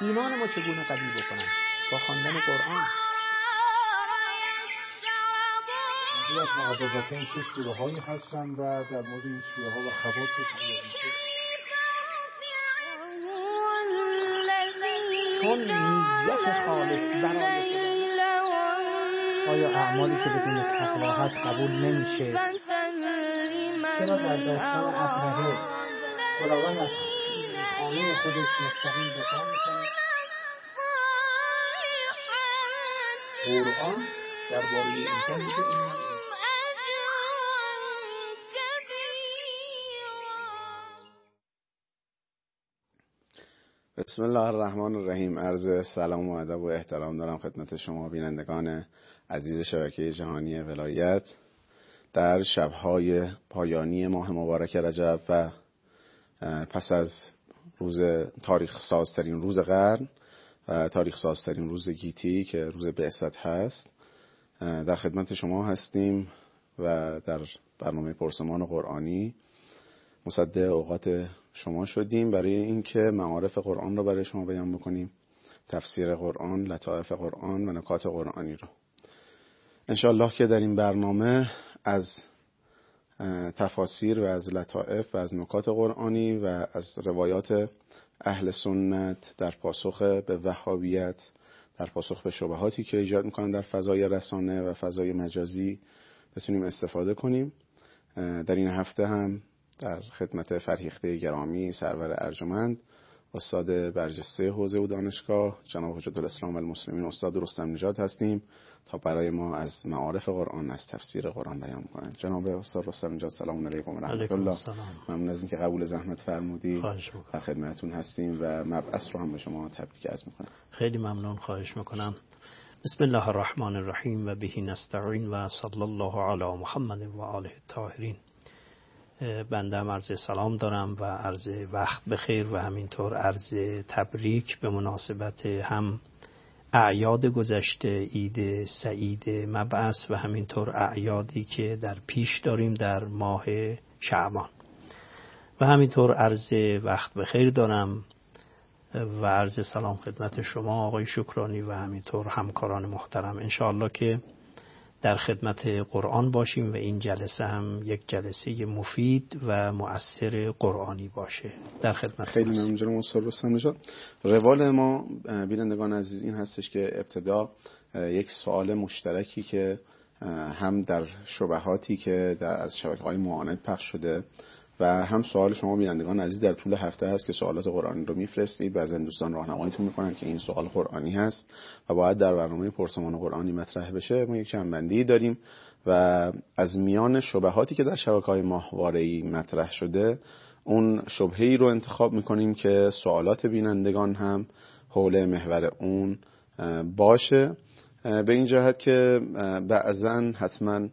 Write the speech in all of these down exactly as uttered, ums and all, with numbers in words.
ایمان ما چگونه قوی بکنم؟ با خواندن قرآن. از معوضتین چه سوره هایی هستن و در مورد این سوره ها و خواصش چون نیت خالص برای خدا، آیا اعمالی که بدون تقوا هست قبول نمیشه؟ چرا در داستان ابرهه خداوند از خانه خودش مستقیم دفاع میکنه؟ قرآن درباره انسان میگه این بسم الله الرحمن الرحیم. عرض سلام و ادب و احترام دارم خدمت شما بینندگان عزیز شبکه جهانی ولایت در شبهای پایانی ماه مبارک رجب و پس از روز تاریخ سازترین روز قرن و تاریخ سازترین روز گیتی که روز بعثت هست در خدمت شما هستیم و در برنامه پرسمان قرآنی مصدق اوقات شما شدیم برای اینکه معارف قرآن رو برای شما بیان بکنیم، تفسیر قرآن، لطائف قرآن و نکات قرآنی رو. انشاءالله که در این برنامه از تفاسیر و از لطائف و از نکات قرآنی و از روایات اهل سنت در پاسخ به وهابیت، در پاسخ به شبهاتی که ایجاد میکنن در فضای رسانه و فضای مجازی بتونیم استفاده کنیم. در این هفته هم در خدمت فرهیخته گرامی سرور ارجمند استاد برجسته حوزه و دانشگاه جناب حجت الاسلام والمسلمین استاد رستم نژاد هستیم تا برای ما از معارف قرآن، از تفسیر قرآن بیان کنند. جناب استاد رستم نژاد سلام علیکم و رحمت الله. ممنون از اینکه قبول زحمت فرمودید. در خدمتتون هستیم و مبعث رو هم به شما تبریک عرض می‌کنم. خیلی ممنون، خواهش میکنم. بسم الله الرحمن الرحیم و به نستعین و صلی الله علی محمد و آله الطاهرین. بنده هم عرض سلام دارم و عرض وقت بخیر و همینطور عرض تبریک به مناسبت هم اعیاد گذشته، عید سعید مبعث و همینطور اعیادی که در پیش داریم در ماه شعبان. و همینطور عرض وقت بخیر دارم و عرض سلام خدمت شما آقای شکرانی و همینطور همکاران محترم. انشاءالله که در خدمت قرآن باشیم و این جلسه هم یک جلسه مفید و مؤثر قرآنی باشه. در خدمت. خیلی ممنون جناب استاد رستم نژاد. روال ما بینندگان عزیز این هستش که ابتدا یک سوال مشترکی که هم در شبهاتی که در از شبکه‌های معاند پخش شده و هم سوال شما بینندگان عزیز در طول هفته هست که سوالات قرآنی رو میفرستید و از دوستان راهنماییتون میکنن که این سوال قرآنی هست و باید در برنامه پرسمان قرآنی مطرح بشه. ما یک جنبندی داریم و از میان شبهاتی که در شبکه‌های ماهواره‌ای مطرح شده اون شبهه‌ای رو انتخاب میکنیم که سوالات بینندگان هم حول محور اون باشه، به این جهت که بعضاً حتماً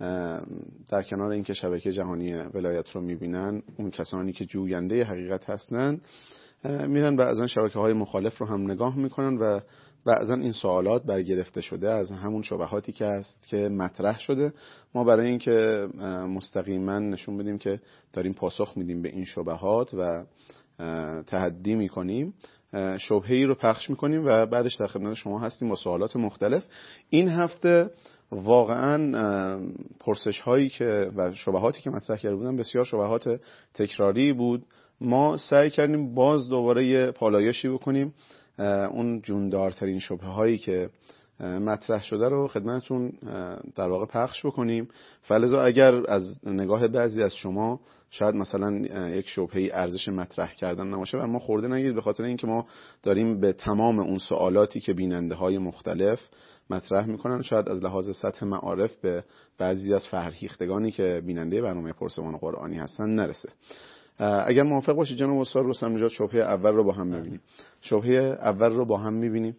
در کنار اینکه شبکه جهانی ولایت رو میبینن، اون کسانی که جوینده حقیقت هستن میرن بعضا شبکه‌های مخالف رو هم نگاه میکنن و بعضا این سوالات برگرفته شده از همون شبهاتی که هست که مطرح شده. ما برای اینکه مستقیما نشون بدیم که داریم پاسخ میدیم به این شبهات و تحدی میکنیم، شبهه‌ای رو پخش میکنیم و بعدش در خدمت شما هستیم با سوالات مختلف. این هفته واقعا پرسش هایی که و شبهاتی که مطرح کرده بودن بسیار شبهات تکراری بود. ما سعی کردیم باز دوباره یه پالایشی بکنیم اون جوندارترین شبهه هایی که مطرح شده رو خدمتتون در واقع پخش بکنیم. فلذا اگر از نگاه بعضی از شما شاید مثلا یک شبهه‌ای ارزش مطرح کردن نباشه و ما خورده نگیرید، به خاطر اینکه ما داریم به تمام اون سوالاتی که بیننده های مختلف مطرح میکنن شاید از لحاظ سطح معارف به بعضی از فرهیختگانی که بیننده برنامه پرسمان قرآنی هستن نرسه. اگر موافق باشید جناب استاد رستم نژاد شبهه اول رو با هم ببینیم. شبهه اول رو با هم میبینیم.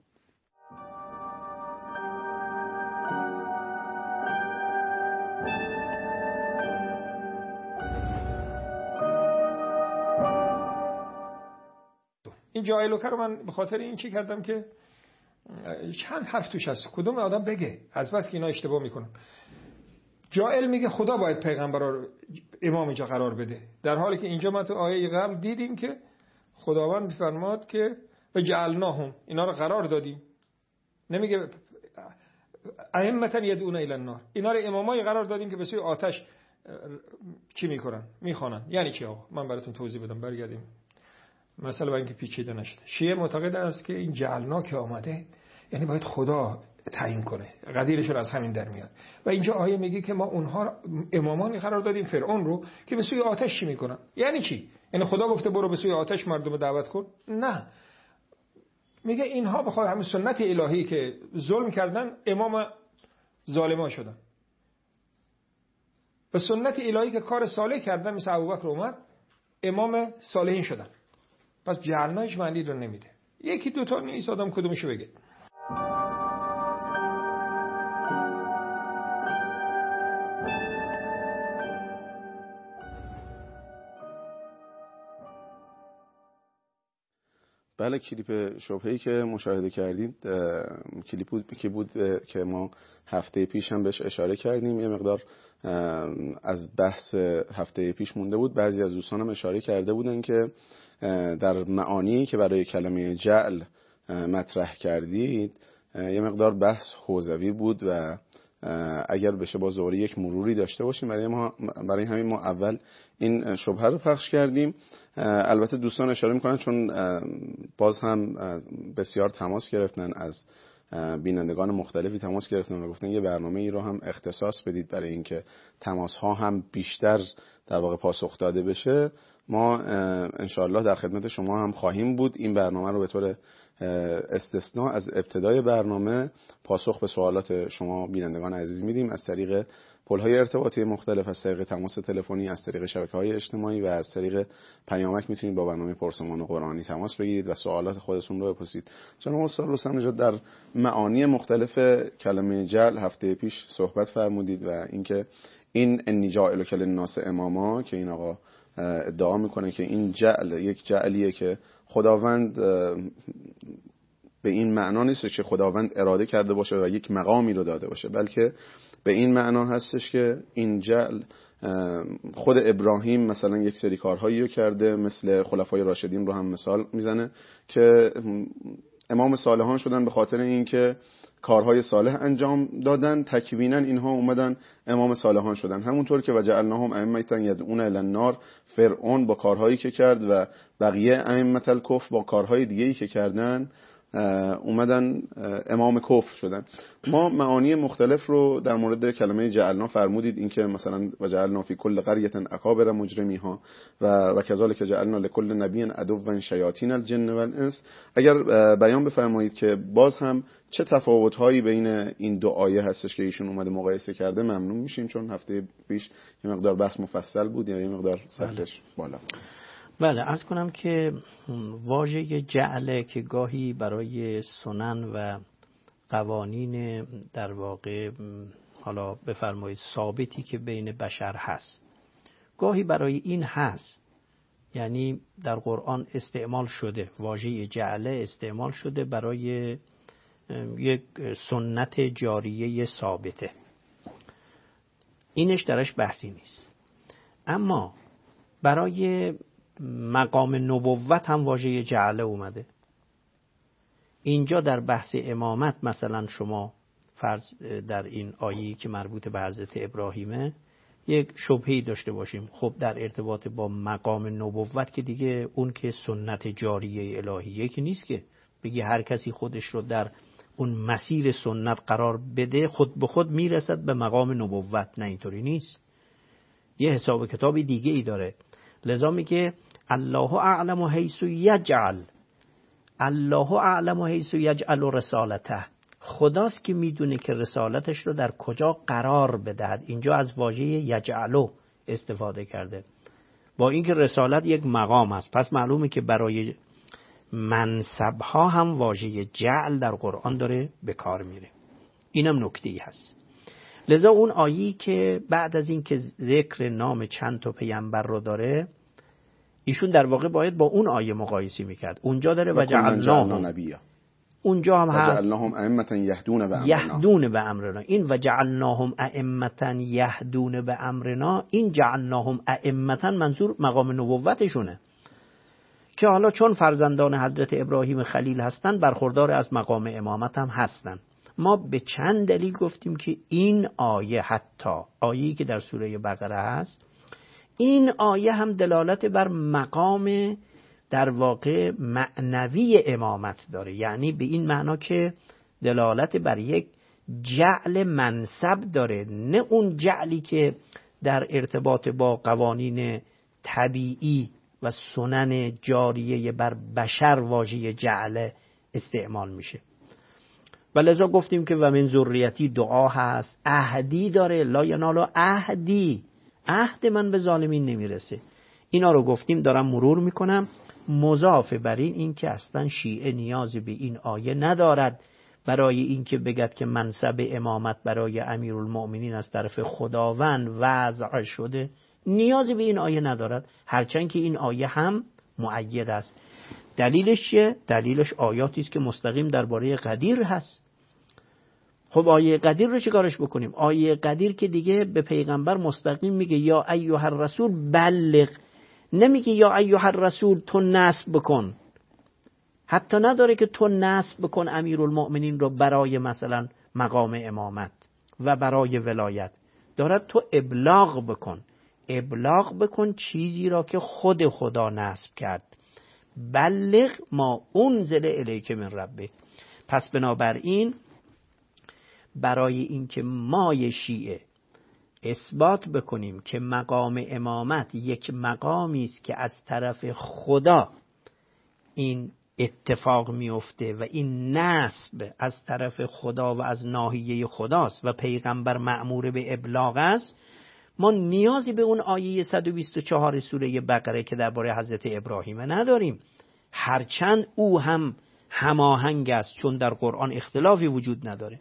این جاهلوکه رو من به خاطر این چی کردم که چند حرف توش هست، کدوم آدم بگه، از بس که اینا اشتباه میکنن. جاهل میگه خدا باید پیغمبر رو امام اینجا قرار بده، در حالی که اینجا ما تو آیه قبل دیدیم که خداوند میفرماد که و جعلناهم، اینا رو قرار دادیم. نمیگه ائمة یدعون الی النار، اینا رو امامای قرار دادیم که به سوی آتش چی میکنن؟ میخوانن. یعنی چی آقا؟ من براتون توضیح بدم. برگردیم مثلا برای اینکه پیچیده نشه. شیعه معتقد است که این جعلنا که آمده یعنی باید خدا تعیین کنه، قدیرشون از همین در میاد. و اینجا آیه میگه که ما اونها امامانی قرار دادیم، فرعون رو، که به سوی آتش چی میکنن. یعنی چی؟ یعنی خدا گفته برو به سوی آتش مردم دعوت کن؟ نه، میگه اینها بخواد همین سنت الهی که ظلم کردن امام ظالما شدن، به سنت الهی که کار صالح کردن مثل ابوبکر و عمر امام صالحین شدن. پس جعلناش معنی رو نمیده. یکی دو تا نیست، آدم کدومشو بگه. بله، کلیپ شبهه‌ای که مشاهده کردید کلیپ بود که بود که ما هفته پیش هم بهش اشاره کردیم. یه مقدار از بحث هفته پیش مونده بود. بعضی از دوستان هم اشاره کرده بودن که در معانی که برای کلمه جعل مطرح کردید یه مقدار بحث حوزوی بود و اگر بشه با دوباره یک مروری داشته باشیم. برای ما برای همین ما اول این شبهه رو پخش کردیم. البته دوستان اشاره میکنن چون باز هم بسیار تماس گرفتن، از بینندگان مختلفی تماس گرفتن و گفتن یه برنامه ای رو هم اختصاص بدید برای اینکه تماس ها هم بیشتر در واقع پاسخ داده بشه. ما انشاءالله در خدمت شما هم خواهیم بود. این برنامه رو به طور استثناء از ابتدای برنامه پاسخ به سوالات شما بینندگان عزیز میدیم از طریق پل‌های ارتباطی مختلف، از طریق تماس تلفنی، از طریق شبکه‌های اجتماعی و از طریق پیامک میتونید با برنامه پرسمان قرآنی تماس بگیرید و سوالات خودتون رو بپرسید. جناب استاد رستم نژاد در معانی مختلف کلمه جعل هفته پیش صحبت فرمودید و اینکه این انی جاعلک للناس اماما که این آقا ادعا میکنه که این جعل یک جعلیه که خداوند به این معنا نیست که خداوند اراده کرده باشه و یک مقامی رو داده باشه، بلکه به این معنا هستش که این جعل خود ابراهیم مثلا یک سری کارهایی رو کرده، مثل خلفای راشدین رو هم مثال میزنه که امام صالحان شدن به خاطر اینکه کارهای صالح انجام دادن، تکوینا اینها اومدن امام صالحان شدن. همونطور که وجعلناهم ائمة یدعون الی النار، فرعون با کارهایی که کرد و بقیه ائمة الکفر با کارهای دیگه‌ای که کردن اومدن امام کفر شدن. ما معانی مختلف رو در مورد کلمه جعلنا فرمودید، اینکه مثلا وجعلنا فی کل قریة اکابر مجرمیها و و کذالک جعلنا لكل نبی عدوا شیاطین الجن والانس. اگر بیان بفرمایید که باز هم چه تفاوت‌هایی بین این دو آیه هستش که ایشون اومده مقایسه کرده ممنون میشیم، چون هفته پیش یه مقدار بحث مفصل بود یا یه مقدار سطحش بالا. بله، عرض کنم که واژه جعله که گاهی برای سنن و قوانین در واقع حالا بفرمایید ثابتی که بین بشر هست، گاهی برای این هست، یعنی در قرآن استعمال شده، واژه جعله استعمال شده برای یک سنت جاریه ثابته، اینش درش بحثی نیست. اما برای مقام نبوت هم واژه جعله اومده. اینجا در بحث امامت مثلا شما فرض در این آیه‌ای که مربوط به حضرت ابراهیمه یک شبهه‌ای داشته باشیم، خب در ارتباط با مقام نبوت که دیگه اون که سنت جاریه الهیه که نیست که بگی هر کسی خودش رو در اون مسیر سنت قرار بده خود به خود میرسد به مقام نبوت. نه، اینطوری نیست، یه حساب کتابی دیگه ای داره. لذا میگه الله اعلم حیث یجعل، الله اعلم حیث یجعل رسالته، خداست که میدونه که رسالتش رو در کجا قرار بدهد. اینجا از واژه یجعلو استفاده کرده، با اینکه رسالت یک مقام است. پس معلومه که برای منصب ها هم واژه جعل در قرآن داره به کار میره. اینم نکته‌ای هست. لذا اون آیه‌ای که بعد از این که ذکر نام چند تا پیامبر رو داره، ایشون در واقع باید با اون آیه مقایسه میکرد. اونجا داره وجعلناهم نبیا، اونجا هم هست وجعلناهم ائمة یهدون به امرنا، یهدون به امرنا. این وجعلناهم ائمة یهدون به امرنا، این جعلناهم ائمة منظور مقام نبوتشونه که حالا چون فرزندان حضرت ابراهیم خلیل هستند برخوردار از مقام امامت هم هستند. ما به چند دلیل گفتیم که این آیه، حتی آیه‌ای که در سوره بقره هست، این آیه هم دلالت بر مقام در واقع معنوی امامت داره، یعنی به این معنا که دلالت بر یک جعل منصب داره، نه اون جعلی که در ارتباط با قوانین طبیعی و سنن جاریه بر بشر واژه جعل استعمال میشه. و لذا گفتیم که و من ذریتی دعا هست، عهدی داره، لا ینال عهدی، عهد من به ظالمین نمیرسه. اینا رو گفتیم، دارم مرور میکنم. مضاف بر این این که اصلا شیعه نیازی به این آیه ندارد برای اینکه بگد که منصب امامت برای امیرالمؤمنین از طرف خداوند وضع شده، نیازی به این آیه ندارد، هرچند که این آیه هم مؤید است. دلیلش چیه؟ دلیلش آیاتی است که مستقیم درباره قدیر هست. خب آیه قدیر رو چیکارش بکنیم؟ آیه قدیر که دیگه به پیغمبر مستقیم میگه یا ایها الرسول بلغ، نمیگه یا ایها الرسول تو نصب بکن، حتی نداره که تو نصب بکن امیرالمؤمنین رو برای مثلا مقام امامت و برای ولایت، دارد تو ابلاغ بکن، ابلاغ بکن چیزی را که خود خدا نصب کرد. بلغ ما انزل الیک من ربک. پس بنابراین برای اینکه ما شیعه اثبات بکنیم که مقام امامت یک مقامی است که از طرف خدا این اتفاق میفته و این نسب از طرف خدا و از ناحیه خداست و پیغمبر مأمور به ابلاغ است، ما نیازی به اون آیه صد و بیست و چهار سوره بقره که درباره حضرت ابراهیم نداریم، هرچند او هم هماهنگ است، چون در قرآن اختلافی وجود نداره.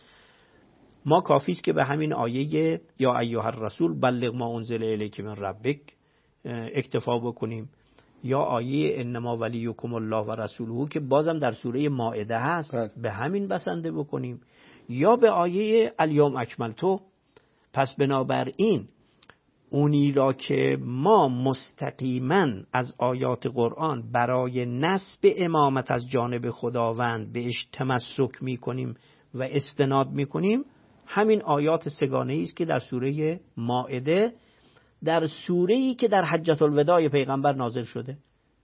ما کافی است که به همین آیه یا ایها الرسول بلغ ما انزل الیک من ربک اکتفا بکنیم، یا آیه انما ولیکم الله و رسوله که بازم در سوره مائده هست بله. به همین بسنده بکنیم، یا به آیه الیوم اکملتو. پس بنابراین اونی را که ما مستقیما از آیات قرآن برای نسب امامت از جانب خداوند بهش تمسک میکنیم و استناد میکنیم، همین آیات سگانه‌ای است که در سوره مائده، در سوره‌ای که در حجة الوداع پیغمبر نازل شده.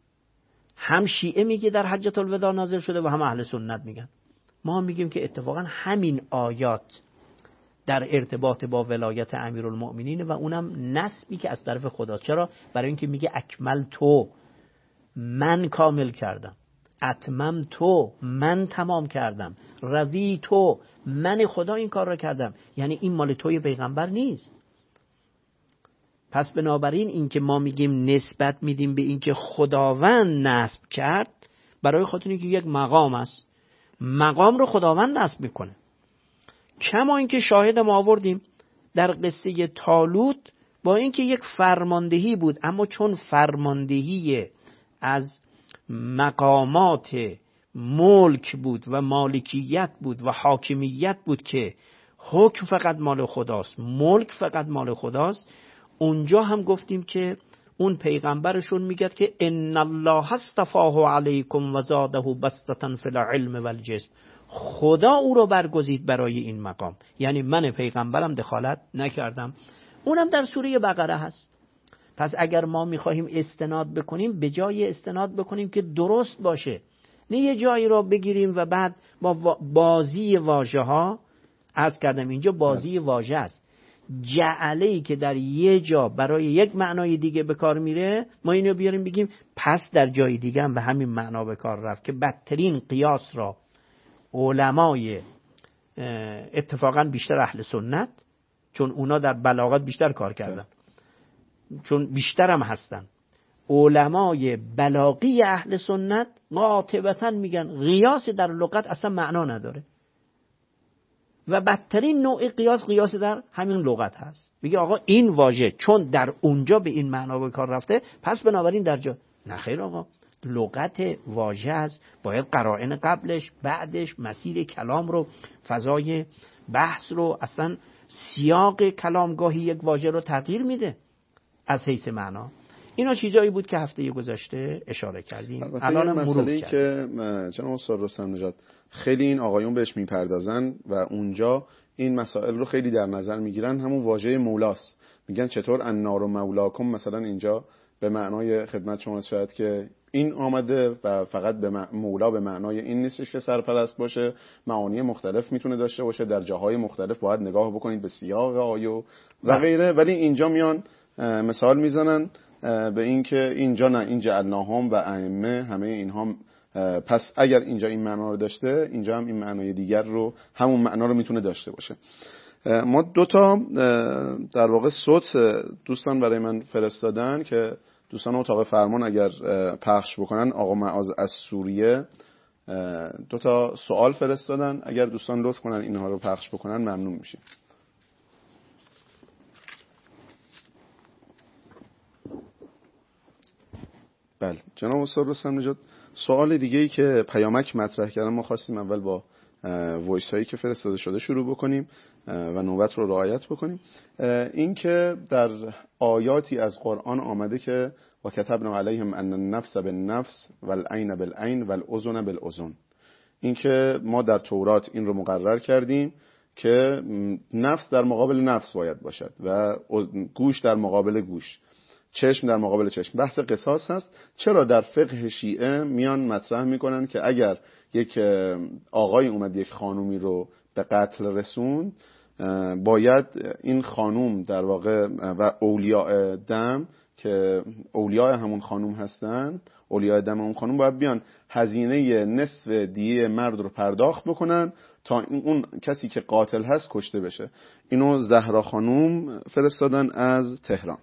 هم شیعه میگه در حجة الوداع نازل شده و هم اهل سنت میگن. ما میگیم که اتفاقا همین آیات در ارتباط با ولایت امیرالمؤمنین و اونم نسبی که از طرف خدا. چرا؟ برای اینکه میگه اکمل تو، من کامل کردم، اتمم تو، من تمام کردم، روی تو، من خدا این کار را کردم، یعنی این مال توی پیغمبر نیست. پس بنابراین این که ما میگیم نسبت میدیم به این که خداوند نصب کرد، برای خاطر اینکه یک مقام است، مقام رو خداوند نصب میکنه. کما اینکه شاهد ما آوردیم در قصه طالوت، با اینکه یک فرماندهی بود، اما چون فرماندهی از مقامات ملک بود و مالکیت بود و حاکمیت بود که حکم فقط مال خداست، ملک فقط مال خداست، اونجا هم گفتیم که اون پیغمبرشون میگه که ان الله اصطفاه علیکم و زاده بسطة فی العلم والجسم، خدا او رو برگزید برای این مقام، یعنی من پیغمبرم دخالت نکردم. اونم در سوره بقره هست. پس اگر ما میخواهیم استناد بکنیم، به جای استناد بکنیم که درست باشه، نه یه جایی را بگیریم و بعد با بازی واژه ها، عرض کردم اینجا بازی واژه است، جعله‌ای که در یه جا برای یک معنای دیگه به کار میره، ما اینو بیاریم بگیم پس در جای دیگه هم به همین معنا به کار رفت، که بدترین قیاس را علمای اتفاقا بیشتر اهل سنت، چون اونا در بلاغت بیشتر کار کردن، چون بیشتر هم هستن، علمای بلاغی اهل سنت قاطبتا میگن قیاس در لغت اصلا معنا نداره و بدترین نوع قیاس قیاس در همین لغت هست. میگه آقا این واژه چون در اونجا به این معنا به کار رفته، پس بنابراین در جا. نه خیر آقا، لغت واژه است، باید قرائن قبلش بعدش مسیر کلام رو، فضای بحث رو، اصلا سیاق کلامگاهی یک واژه رو تغییر میده از حیث معنا. اینا چیزایی بود که هفته گذشته اشاره کردیم. الان هم مسئله‌ای که جناب استاد رستم نژاد خیلی این آقایون بهش میپردازن و اونجا این مسائل رو خیلی در نظر میگیرن، همون واژه مولاست. میگن چطور النار مولاکم، مثلا اینجا به معنای خدمت شما شاید که این آمده و فقط به مولا به معنای این نیستش که سرپرست باشه، معانی مختلف میتونه داشته باشه، در جاهای مختلف باید نگاه بکنید به سیاق آیه و غیره، ولی اینجا میان مثال میزنن به این که اینجا نه، این جعلناهم و ائمه، همه اینها، پس اگر اینجا این معنا رو داشته اینجا هم این معنای دیگر رو، همون معنا رو میتونه داشته باشه. ما دو تا در واقع صوت دوستان برای من فرستادن که دوستان اتاق فرمان اگر پخش بکنن، آقا معاذ از سوریه دو تا سوال فرستادن، اگر دوستان لطف کنن اینها رو پخش بکنن ممنون میشیم. بله جناب استاد رستم نژاد، سوال دیگه ای که پیامک مطرح کردن، ما خواستیم اول با وایس هایی که فرستاده شده شروع بکنیم و نوبت رو رعایت بکنیم. این که در آیاتی از قرآن آمده که و کتبنا علیهم ان النفس بالنفس والعین بالعین والاذن بالاذن، این که ما در تورات این رو مقرر کردیم که نفس در مقابل نفس باید باشد و گوش در مقابل گوش، چشم در مقابل چشم. بحث قصاص هست. چرا در فقه شیعه میان مطرح میکنن که اگر یک آقای اومد یک خانومی رو به قتل رسوند، باید این خانوم در واقع و اولیاء دم که اولیاء همون خانوم هستن، اولیاء دم اون خانوم باید بیان هزینه نصف دیه مرد رو پرداخت بکنن تا اون کسی که قاتل هست کشته بشه. اینو زهرا خانوم فرستادن از تهران.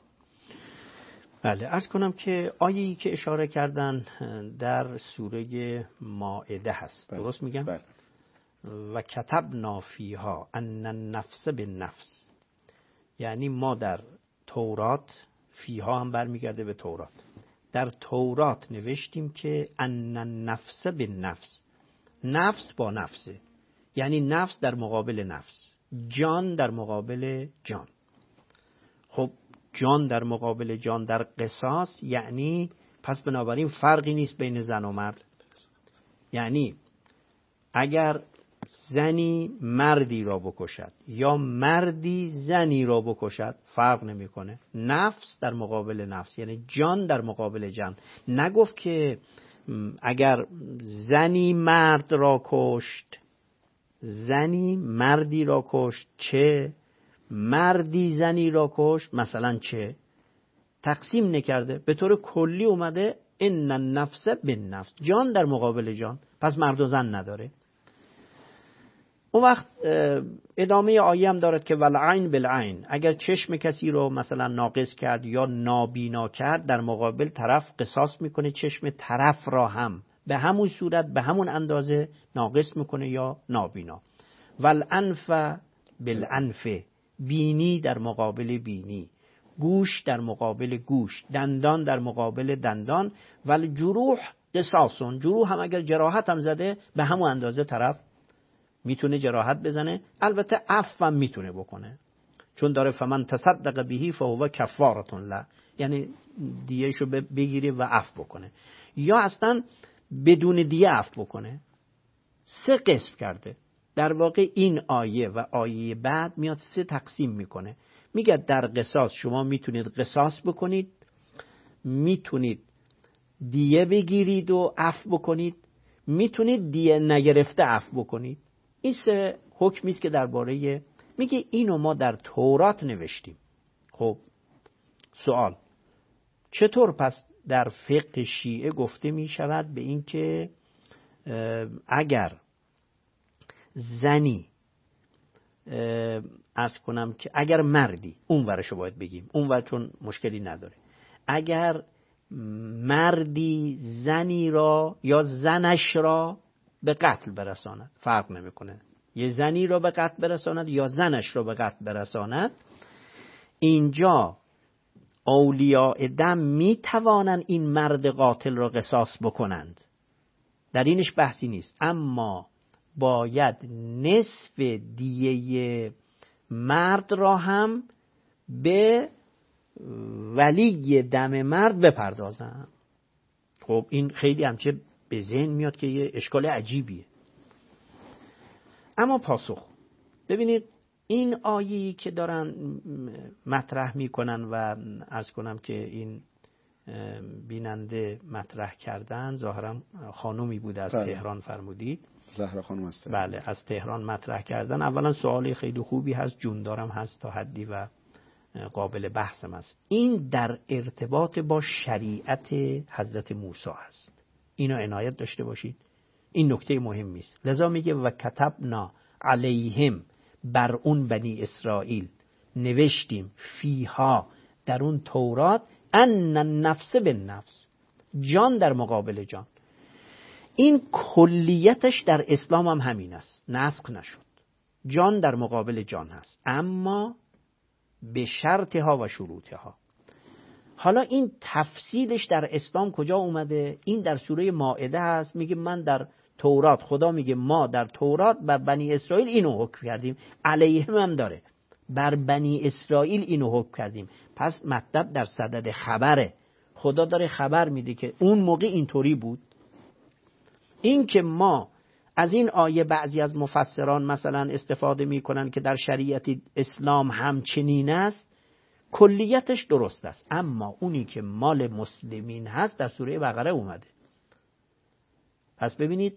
بله، عرض کنم که آیه‌ای که اشاره کردن در سوره مائده هست. بله. درست میگم؟ بله. و کتبنا فیها ان النفس بالنفس، یعنی ما در تورات، فیها هم برمیگرده به تورات، در تورات نوشتیم که ان النفس بالنفس، نفس با نفسه، یعنی نفس در مقابل نفس، جان در مقابل جان. خب جان در مقابل جان در قصاص، یعنی پس بنابراین فرقی نیست بین زن و مرد. یعنی اگر زنی مردی را بکشد یا مردی زنی را بکشد فرق نمیکنه، نفس در مقابل نفس، یعنی جان در مقابل جان. نگفت که اگر زنی مرد را کشت، زنی مردی را کشت چه، مردی زنی را کشت مثلا چه، تقسیم نکرده، به طور کلی اومده ان النفس بالنفس، جان در مقابل جان، پس مرد و زن نداره. اون وقت ادامه آیه هم دارد که والعین بالعین، اگر چشم کسی رو مثلا ناقص کرد یا نابینا کرد، در مقابل طرف قصاص میکنه، چشم طرف را هم به همون صورت به همون اندازه ناقص میکنه یا نابینا. والانف بالانف، بینی در مقابل بینی، گوش در مقابل گوش، دندان در مقابل دندان. والجروح قصاصون، جروح هم اگر جراحت هم زده به همون اندازه طرف میتونه جراحت بزنه. البته عفو هم میتونه بکنه، چون داره فمن تصدق بهی فهو کفارة له، یعنی دیهشو بگیره و عفو بکنه، یا اصلا بدون دیه عفو بکنه. سه قسم کرده در واقع این آیه و آیه بعد میاد سه تقسیم میکنه. میگه در قصاص شما میتونید قصاص بکنید، میتونید دیه بگیرید و عفو بکنید، میتونید دیه نگرفته عفو بکنید. این سه حکمی است که درباره، میگه اینو ما در تورات نوشتیم. خب سوال، چطور پس در فقه شیعه گفته میشود به این که اگر زنی عرض کنم که اگر مردی، اون ورشو باید بگیم، اون ور چون مشکلی نداره، اگر مردی زنی را یا زنش را به قتل برساند، فرق نمیکنه، یه زنی را به قتل برساند یا زنش را به قتل برساند، اینجا اولیاء دم می توانند این مرد قاتل را قصاص بکنند، در اینش بحثی نیست، اما باید نصف دیه مرد را هم به ولی دم مرد بپردازم. خب این خیلی همچه به ذهن میاد که یه اشکال عجیبیه. اما پاسخ ببینید، این آیه‌ای که دارن مطرح میکنن و عرض کنم که این بیننده مطرح کردن، ظاهرا خانومی بوده از بله. تهران فرمودید، زهرا خانم از تهران. بله از تهران مطرح کردن. اولا سوالی خیلی خوبی هست، جوندارم هست تا حدی و قابل بحثم است. این در ارتباط با شریعت حضرت موسی است، اینو عنایت داشته باشید، این نکته مهمی است. لذا میگه و کتبنا علیهم، بر اون بنی اسرائیل نوشتیم، فیها در اون تورات، ان النفس بالنفس، جان در مقابل جان. این کلیتش در اسلام هم همین است، نسخ نشد. جان در مقابل جان هست، اما به شرطها و شروطها. حالا این تفصیلش در اسلام کجا اومده؟ این در سوره مائده هست. میگه من در تورات، خدا میگه ما در تورات بر بنی اسرائیل اینو حکم کردیم، علیهم هم داره، بر بنی اسرائیل اینو حکم کردیم. پس مطلب در صدد خبره، خدا داره خبر میده که اون موقع اینطوری بود. این که ما از این آیه بعضی از مفسران مثلا استفاده میکنن که در شریعت اسلام همچنین است، کلیتش درست است، اما اونی که مال مسلمین هست در سوره بقره اومده. پس ببینید،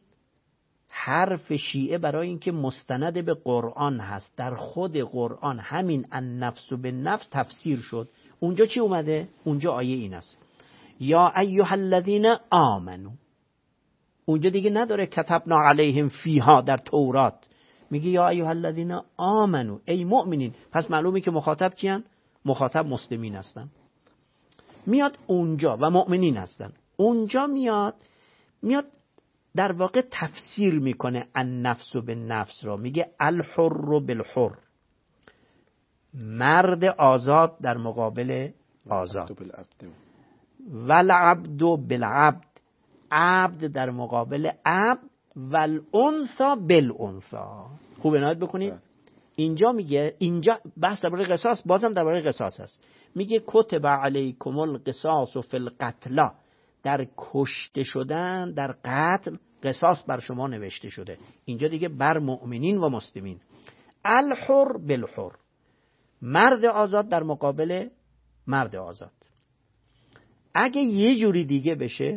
حرف شیعه برای اینکه مستند به قرآن هست، در خود قرآن همین النفس بالنفس تفسیر شد. اونجا چی اومده؟ اونجا آیه این است، یا ایها الذین آمنو. اونجا دیگه نداره کتبنا علیهم فیها در تورات، میگه یا ایها الذین آمنو، ای مؤمنین. پس معلومه که مخاطب کیان؟ مخاطب مسلمین هستن. میاد اونجا و مؤمنین هستن. اونجا میاد میاد در واقع تفسیر میکنه النفس بالنفس را، میگه الحر بالحر، مرد آزاد در مقابل آزاد، والعبد بالعبد، عبد در مقابل عبد، والانثى بالانثى. خوب عنایت بکنید. اینجا میگه، اینجا بحث درباره قصاص، بازم درباره قصاص هست. میگه کتب علیکم القصاص فی القتل، در کشته شدن، در قتل قصاص بر شما نوشته شده. اینجا دیگه بر مؤمنین و مسلمین. الحر بالحر، مرد آزاد در مقابل مرد آزاد. اگه یه جوری دیگه بشه،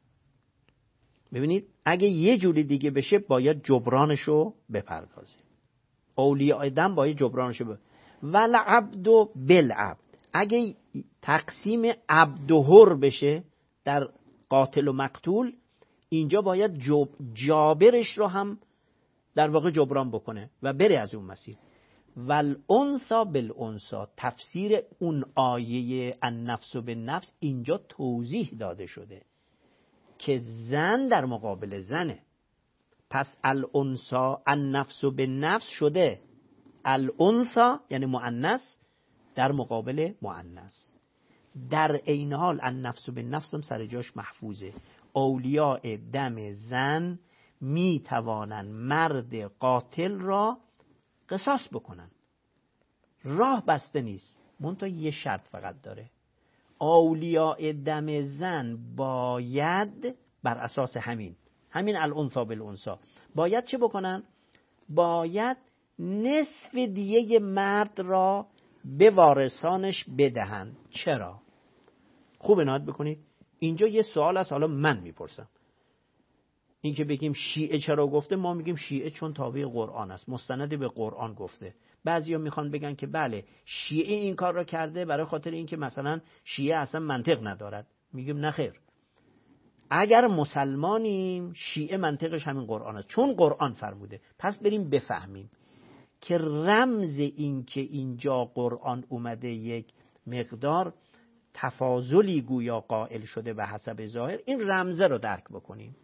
ببینید اگه یه جوری دیگه بشه باید جبرانشو بپردازه. اولیاء دم باید جبرانشو بپردازه. والعبد بالعبد، اگه تقسیم عبد و حر بشه در قاتل و مقتول، اینجا باید جب... جابرش رو هم در واقع جبران بکنه و بره از اون مسیر. والانثى بالانثى، تفسیر اون آیه النفس بالنفس اینجا توضیح داده شده که زن در مقابل زنه. پس الانثى النفس بالنفس شده الانثى یعنی مؤنث در مقابل مؤنث. در عین حال النفس بالنفس هم سر جاش محفوظه. اولیاء دم زن می توانن مرد قاتل را قصاص بکنن، راه بسته نیست، منتها یه شرط فقط داره، اولیاء دم زن باید بر اساس همین همین الانثى بالانثى باید چه بکنن؟ باید نصف دیه مرد را به وارثانش بدهند. چرا؟ خوب عنایت بکنید. اینجا یه سوال است، حالا من میپرسم. این که بگیم شیعه چرا گفته، ما میگیم شیعه چون تابع قرآن است، مستند به قرآن گفته. بعضیا میخوان بگن که بله شیعه این کار را کرده برای خاطر اینکه مثلا شیعه اصلا منطق ندارد. میگیم نه خیر، اگر مسلمانیم شیعه منطقش همین قرآن است، چون قرآن فرموده. پس بریم بفهمیم که رمز این که اینجا قرآن اومده یک مقدار تفاضلی گویا قائل شده به حسب ظاهر، این رمزه رو درک بکنیم.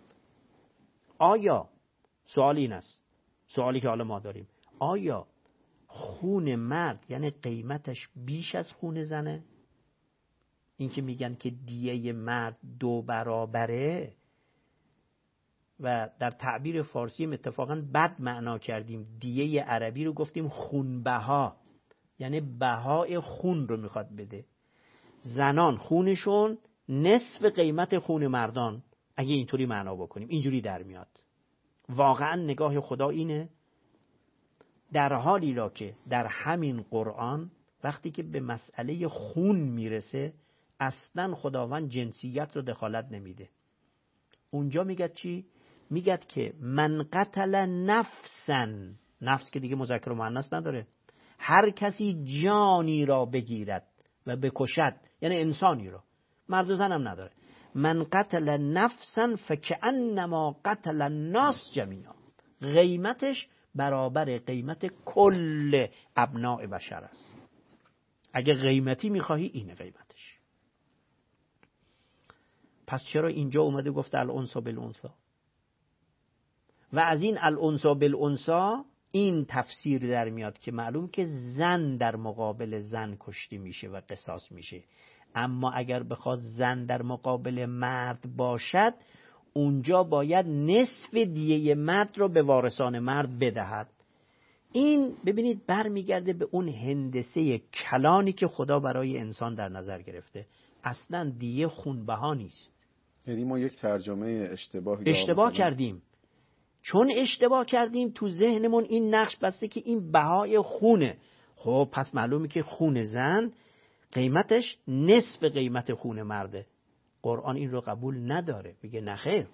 آیا سوال این است، سوالی که حالا ما داریم، آیا خون مرد یعنی قیمتش بیش از خون زنه؟ این که میگن که دیه مرد دو برابره و در تعبیر فارسی اتفاقا بد معنا کردیم، دیه عربی رو گفتیم خونبها، یعنی بهای خون رو میخواد بده. زنان خونشون نصف قیمت خون مردان، اگه اینطوری معنا بکنیم اینجوری در میاد. واقعا نگاه خدا اینه، در حالی را که در همین قرآن وقتی که به مسئله خون میرسه اصلا خداوند جنسیت رو دخالت نمیده. اونجا میگه چی؟ میگه که من قتل نفسن، نفس که دیگه مذکر و مؤنث نداره، هر کسی جانی را بگیرد و بکشد، یعنی انسانی را، مرد و زن هم نداره. من قتل نفسا فکأنما قتل الناس جمیعا، قیمتش برابر قیمت کل ابناء بشر است. اگه قیمتی میخواهی اینه قیمتش. پس چرا اینجا اومده گفته الانثى بالانثى؟ و از این الانثى بالانثى این تفسیر در میاد که معلوم که زن در مقابل زن کشته میشه و قصاص میشه، اما اگر بخواد زن در مقابل مرد باشد اونجا باید نصف دیه مرد رو به وارثان مرد بدهد. این ببینید برمیگرده به اون هندسه کلانی که خدا برای انسان در نظر گرفته. اصلا دیه خونبها نیست. یعنی ما یک ترجمه اشتباه اشتباه کردیم. چون اشتباه کردیم تو ذهنمون این نقش بسته که این بهای خونه. خب پس معلومه که خون زن قیمتش نصف قیمت خون مرده. قرآن این رو قبول نداره، میگه نخیر.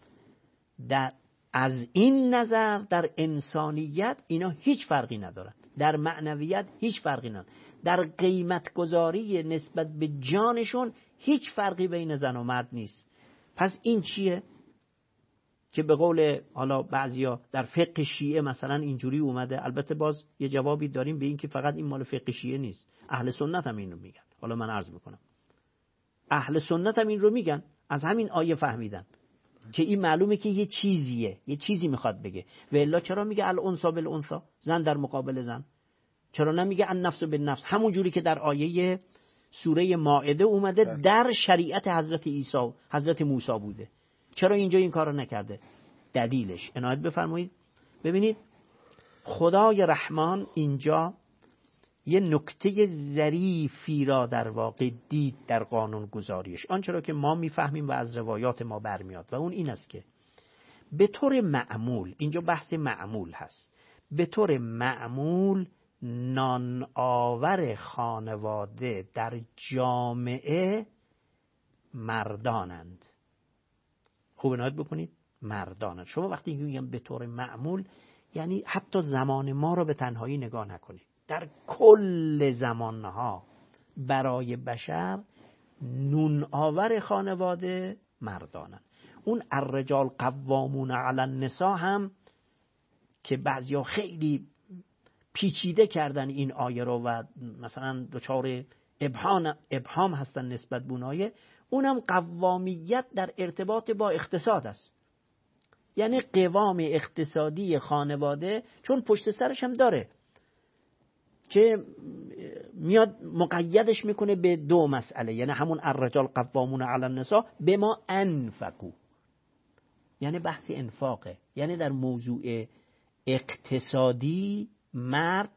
در از این نظر در انسانیت اینا هیچ فرقی ندارن، در معنویت هیچ فرقی ندارن، در قیمت گذاری نسبت به جانشون هیچ فرقی بین زن و مرد نیست. پس این چیه که به قول حالا بعضیا در فقه شیعه مثلا اینجوری اومده؟ البته باز یه جوابی داریم به این که فقط این مال فقه شیعه نیست، اهل سنت هم این رو میگن. حالا من عرض میکنم اهل سنت هم این رو میگن، از همین آیه فهمیدن که این معلومه که یه چیزیه، یه چیزی میخواد بگه. و الا چرا میگه الانثى بالانثى، زن در مقابل زن؟ چرا نمیگه النفس بالنفس، همون جوری که در آیه سوره مائده اومده در شریعت حضرت عیسی حضرت موسی بوده؟ چرا اینجا این کارو نکرده؟ دلیلش عنایت بفرمایید. ببینید خدای رحمان اینجا یه نکته ظریفی را در واقع دید در قانون گذاریش، آنچه را که ما میفهمیم و از روایات ما برمیاد، و اون این است که به طور معمول، اینجا بحث معمول هست، به طور معمول نان آور خانواده در جامعه مردانند. خوب عنایت بکنید، مردانند. شما وقتی میگم به طور معمول یعنی حتی زمان ما رو به تنهایی نگاه نکنید، در کل زمانها برای بشر نون آور خانواده مردانند. اون الرجال قوامون علی النساء هم که بعضیا خیلی پیچیده کردن این آیه رو و مثلا دچار ابهام ابهام هستن نسبت به اون آیه، اونم قوامیت در ارتباط با اقتصاد است. یعنی قوام اقتصادی خانواده، چون پشت سرش هم داره که میاد مقیدش میکنه به دو مسئله، یعنی همون الرجال قوامون علی النساء بما انفقوا، یعنی بحث انفاقه، یعنی در موضوع اقتصادی مرد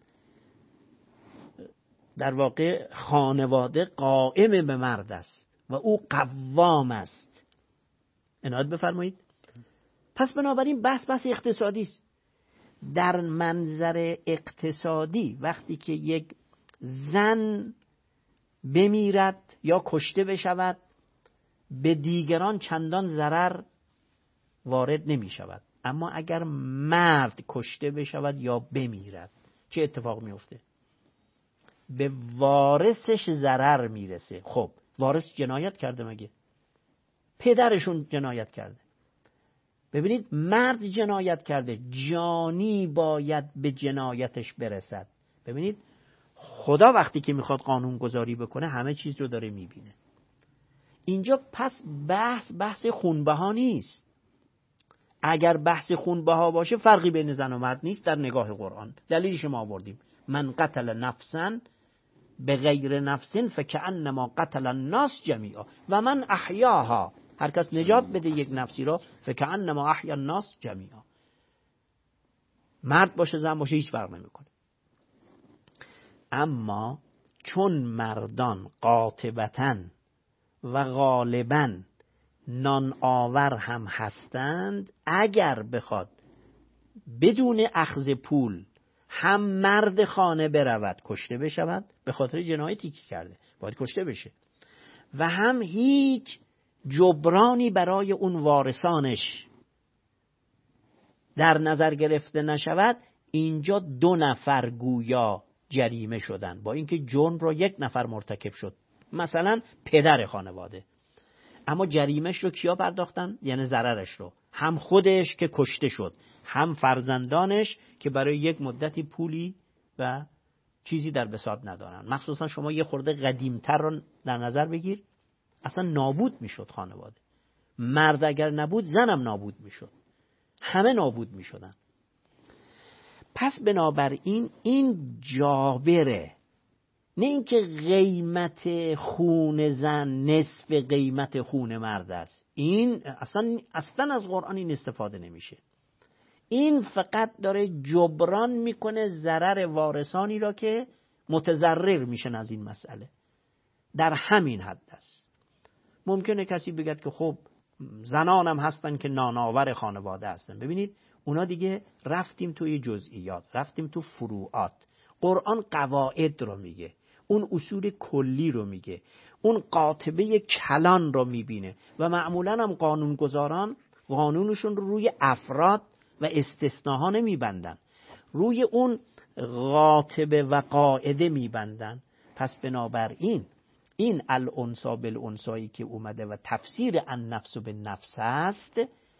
در واقع خانواده قائم به مرد است و او قوام است. عنایت بفرمایید. پس بنابراین بحث بحث اقتصادی است. در منظر اقتصادی وقتی که یک زن بمیرد یا کشته بشود به دیگران چندان ضرر وارد نمی شود، اما اگر مرد کشته بشود یا بمیرد چه اتفاق می افته؟ به وارثش ضرر میرسه. خب وارث جنایت کرده مگه؟ پدرشون جنایت کرده. ببینید مرد جنایت کرده، جانی باید به جنایتش برسد. ببینید خدا وقتی که میخواد قانون گذاری بکنه همه چیز رو داره میبینه. اینجا پس بحث بحث خونبها نیست. اگر بحث خونبها باشه فرقی بین زن و مرد نیست در نگاه قرآن. دلیلش ما آوردیم، من قتل نفسا به غیر نفس فکأنما قتل الناس جمیعا و من احیاها، هر کس نجات بده یک نفسی را فکأنما احیا الناس جمیعا. مرد باشه زن باشه هیچ فرق نمیکنه. اما چون مردان قاطبتاً و غالباً نان آور هم هستند، اگر بخواد بدون اخذ پول هم مرد خانه برود کشته بشود، به خاطر جنایتی که کرده باید کشته بشه، و هم هیچ جبرانی برای اون وارثانش در نظر گرفته نشود، اینجا دو نفر گویا جریمه شدن، با اینکه جرم رو یک نفر مرتکب شد، مثلا پدر خانواده، اما جریمش رو کیا پرداختن؟ یعنی ضررش رو هم خودش که کشته شد، هم فرزندانش که برای یک مدتی پولی و چیزی در بساط ندارن. مخصوصا شما یه خورده قدیمتر رو در نظر بگیر، اصلا نابود میشد خانواده. مرد اگر نبود زنم نابود میشد، همه نابود میشدن. پس بنابراین این جابره، نه اینکه قیمت خون زن نصف قیمت خون مرد است. این اصلا اصلا از قرآن این استفاده نمیشه. این فقط داره جبران میکنه ضرر وارثانی را که متضرر میشن از این مسئله، در همین حد است. ممکنه کسی بگه که خب زنانم هستن که نانآور خانواده هستن. ببینید اونا دیگه رفتیم توی جزئیات، رفتیم تو فروعات. قرآن قواعد رو میگه، اون اصول کلی رو میگه، اون قاطبه کلان رو میبینه و معمولا هم قانونگذاران قانونشون رو روی افراد و استثناها نمیبندن، روی اون قاطبه و قاعده میبندن. پس بنابراین این الانسا بالانسایی که اومده و تفسیر النفس بالنفس است،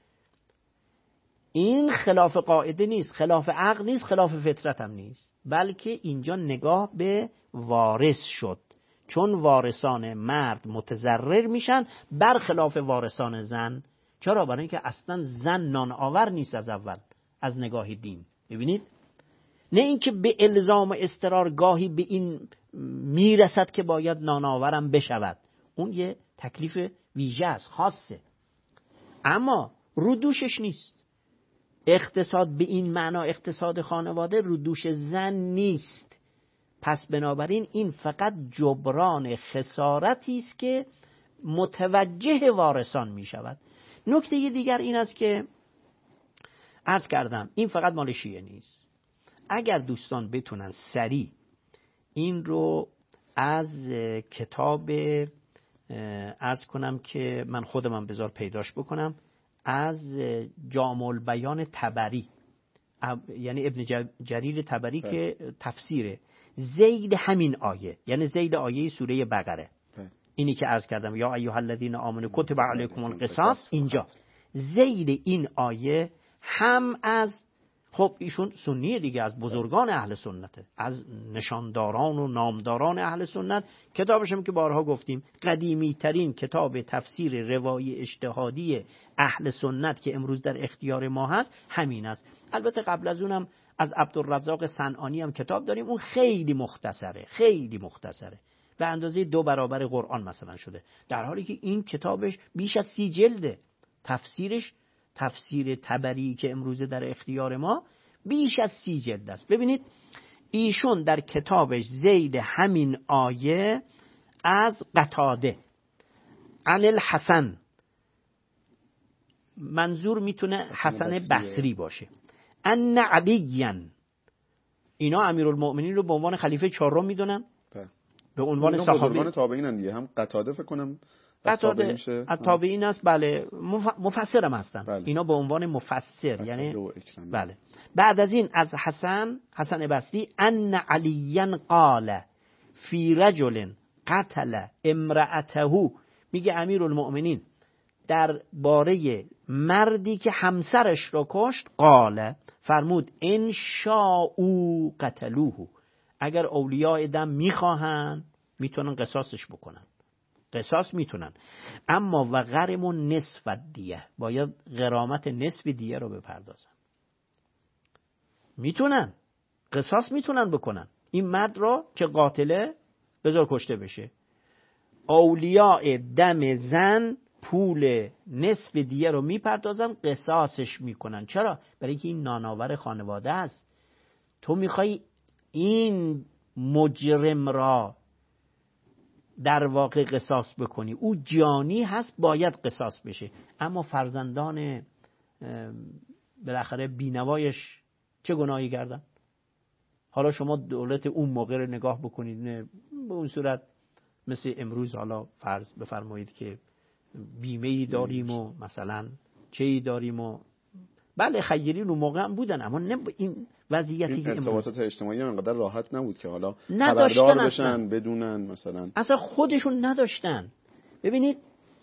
این خلاف قاعده نیست، خلاف عقل نیست، خلاف فطرت هم نیست، بلکه اینجا نگاه به وارث شد، چون وارثان مرد متضرر میشن برخلاف وارثان زن. چرا؟ برای اینکه اصلا زن نان آور نیست از اول از نگاه دین. ببینید، نه اینکه به الزام و اضطرار گاهی به این میرسد که باید نان آورم بشود، اون یه تکلیف ویژه است، خاصه، اما رو دوشش نیست. اقتصاد به این معنا اقتصاد خانواده رو دوش زن نیست. پس بنابراین این فقط جبران خسارتی است که متوجه وارثان می شود. نکته دیگر این است که عرض کردم این فقط مال شیعه نیست. اگر دوستان بتونن سریع این رو از کتاب عرض کنم که من خودم بذار پیداش بکنم، از جامع البیان طبری، یعنی ابن جریر طبری که تفسیره زید همین آیه، یعنی زید آیه سوره بقره، اینی که عرض کردم یا ایها الذین آمنوا کتب علیکم القصاص، اینجا زید این آیه هم از، خب ایشون سنیه دیگه، از بزرگان اهل سنته، از نشانداران و نامداران اهل سنت. کتابش هم که بارها گفتیم قدیمی ترین کتاب تفسیر روایی اجتهادی اهل سنت که امروز در اختیار ما هست همین است. البته قبل از اونم از عبدالرزاق صنعانی هم کتاب داریم، اون خیلی مختصره، خیلی مختصره، به اندازه دو برابر قرآن مثلا شده، در حالی که این کتابش بیش از سی جلده. تفسیرش، تفسیر طبری که امروز در اختیار ما، بیش از سی جلد است. ببینید ایشون در کتابش زید همین آیه از قتاده عن الحسن، منظور میتونه حسن بصری باشه، ان علیاً، اینا امیرالمؤمنین رو به عنوان خلیفه چهارم میدونن، به عنوان صحابی تابعین دیگه. هم قتاده فکر کنم قتاده از تابعین است، بله، مفسر هم هستن، بله. اینا به عنوان مفسر، یعنی بله. بعد از این از حسن حسن بصری ان علیاً قال فی رجل قتل امرأته، میگه امیرالمؤمنین در باره مردی که همسرش را کشت، قال فرمود ان شاءوا قتلوه، اگر اولیاء دم میخواهن میتونن قصاصش بکنن، قصاص میتونن، اما و غرم و نصف دیه، باید غرامت نصف دیه رو بپردازن. میتونن قصاص میتونن بکنن، این مرد رو که قاتله بذار کشته بشه، اولیاء دم زن پول نصف دیه رو میپردازن، قصاصش میکنن. چرا؟ برای اینکه این نانآور خانواده است. تو میخوای این مجرم را در واقع قصاص بکنی، او جانی هست باید قصاص بشه. اما فرزندان بالاخره بینوایش چه گناهی کردن؟ حالا شما دولت اون موقع رو نگاه بکنید، نه به اون صورت مثل امروز حالا فرض بفرمایید که بیمه‌ای داریم و مثلا چه‌ای داریم و بله خیرین اون موقع هم بودن، اما نه این وضعیتی این که ارتباطات اجتماعی هم انقدر راحت نبود که حالا خبردار بشن بدونن مثلا اصلا خودشون نداشتن. ببینید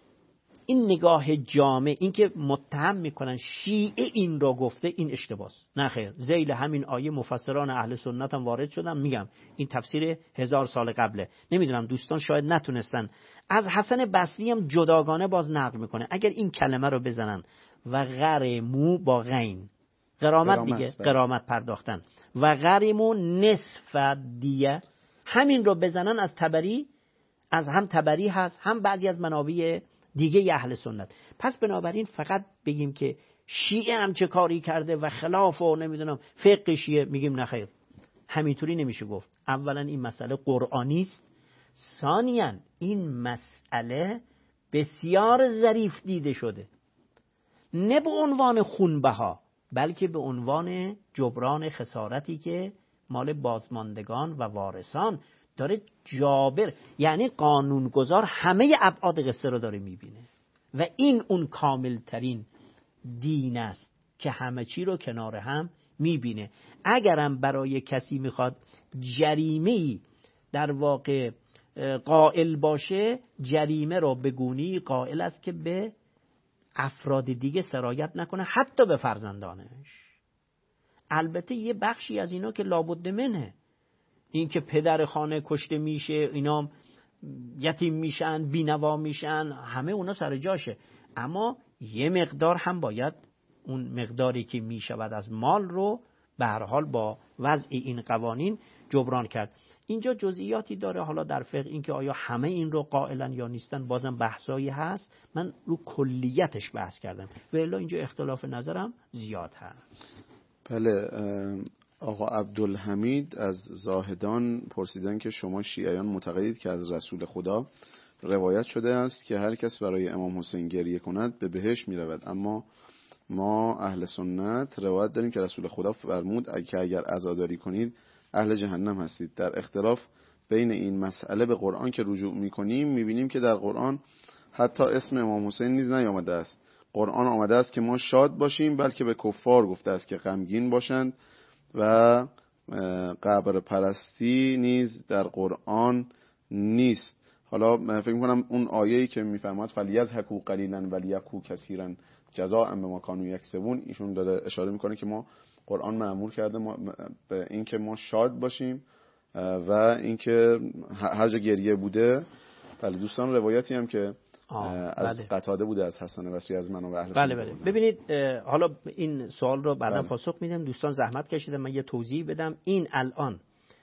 این نگاه جامع، این که متهم میکنن شیعه این را گفته، این اشتباهه. نه خیر، ذیل همین آیه مفسران اهل سنت هم وارد شدن، میگم این تفسیر هزار سال قبله، نمیدونم دوستان شاید نتونستن. از حسن بصری هم جداگانه باز نقل میکنه، اگر این کلمه رو بزنن و غرمو با غین غرامت دیگه غرامت پرداختن و غرمو نصف دیه، همین رو بزنن از تبری، از هم تبری هست هم بعضی از منابع دیگه اهل سنت. پس بنابراین فقط بگیم که شیعه هم چه کاری کرده و خلاف و نمیدونم فقه شیعه، میگیم نخیر، همینطوری نمیشه گفت. اولا این مسئله قرآنی است، ثانیاً این مسئله بسیار ظریف دیده شده، نه به عنوان خونبها بلکه به عنوان جبران خسارتی که مال بازماندگان و وارثان داره جابر، یعنی قانونگذار همه ابعاد قصه رو داره میبینه و این اون کامل ترین دین است که همه چی رو کنار هم میبینه. اگرم برای کسی میخواد جریمه‌ای در واقع قائل باشه، جریمه رو بگونی قائل است که به افراد دیگه سرایت نکنه، حتی به فرزندانش. البته یه بخشی از اینا که لابد منه، این که پدر خانه کشته میشه، اینا یتیم میشن، بینوا میشن، همه اونا سر جاشه، اما یه مقدار هم باید اون مقداری که میشود از مال رو به هر حال با وضع این قوانین جبران کرد. اینجا جزئیاتی داره، حالا در فقه این که آیا همه این رو قائلن یا نیستن بازم بحثایی هست، من رو کلیتش بحث کردم و الا اینجا اختلاف نظرم زیاد هست. بله، آقا عبدالحمید از زاهدان پرسیدن که شما شیعیان معتقدید که از رسول خدا روایت شده است که هر کس برای امام حسین گریه کند به بهشت می رود، اما ما اهل سنت روایت داریم که رسول خدا فرمود که اگر عزاداری کنید اهل جهنم هستید. در اختلاف بین این مسئله به قرآن که رجوع می کنیم می بینیم که در قرآن حتی اسم امام حسین نیز نیامده است. قرآن آمده است که ما شاد باشیم، بلکه به کفار گفته است که غمگین باشند و قبر پرستی نیز در قرآن نیست. حالا فکر می‌کنم اون آیه‌ای که می‌فرماد فلیضحکوا قلیلا ولیبکوا کثیرا جزاء بما کانوا یکسبون، ایشون داره اشاره میکنه که ما قرآن مأمور کرده ما به این که ما شاد باشیم و اینکه هر جا گریه بوده. بله دوستان، روایتی هم که از بله. قتاده بوده از حسن بصری از من و اهل بله بله. ببینید حالا این سوال رو بعدا بله. پاسخ میدم. دوستان زحمت کشیدن من یه توضیح بدم. این الان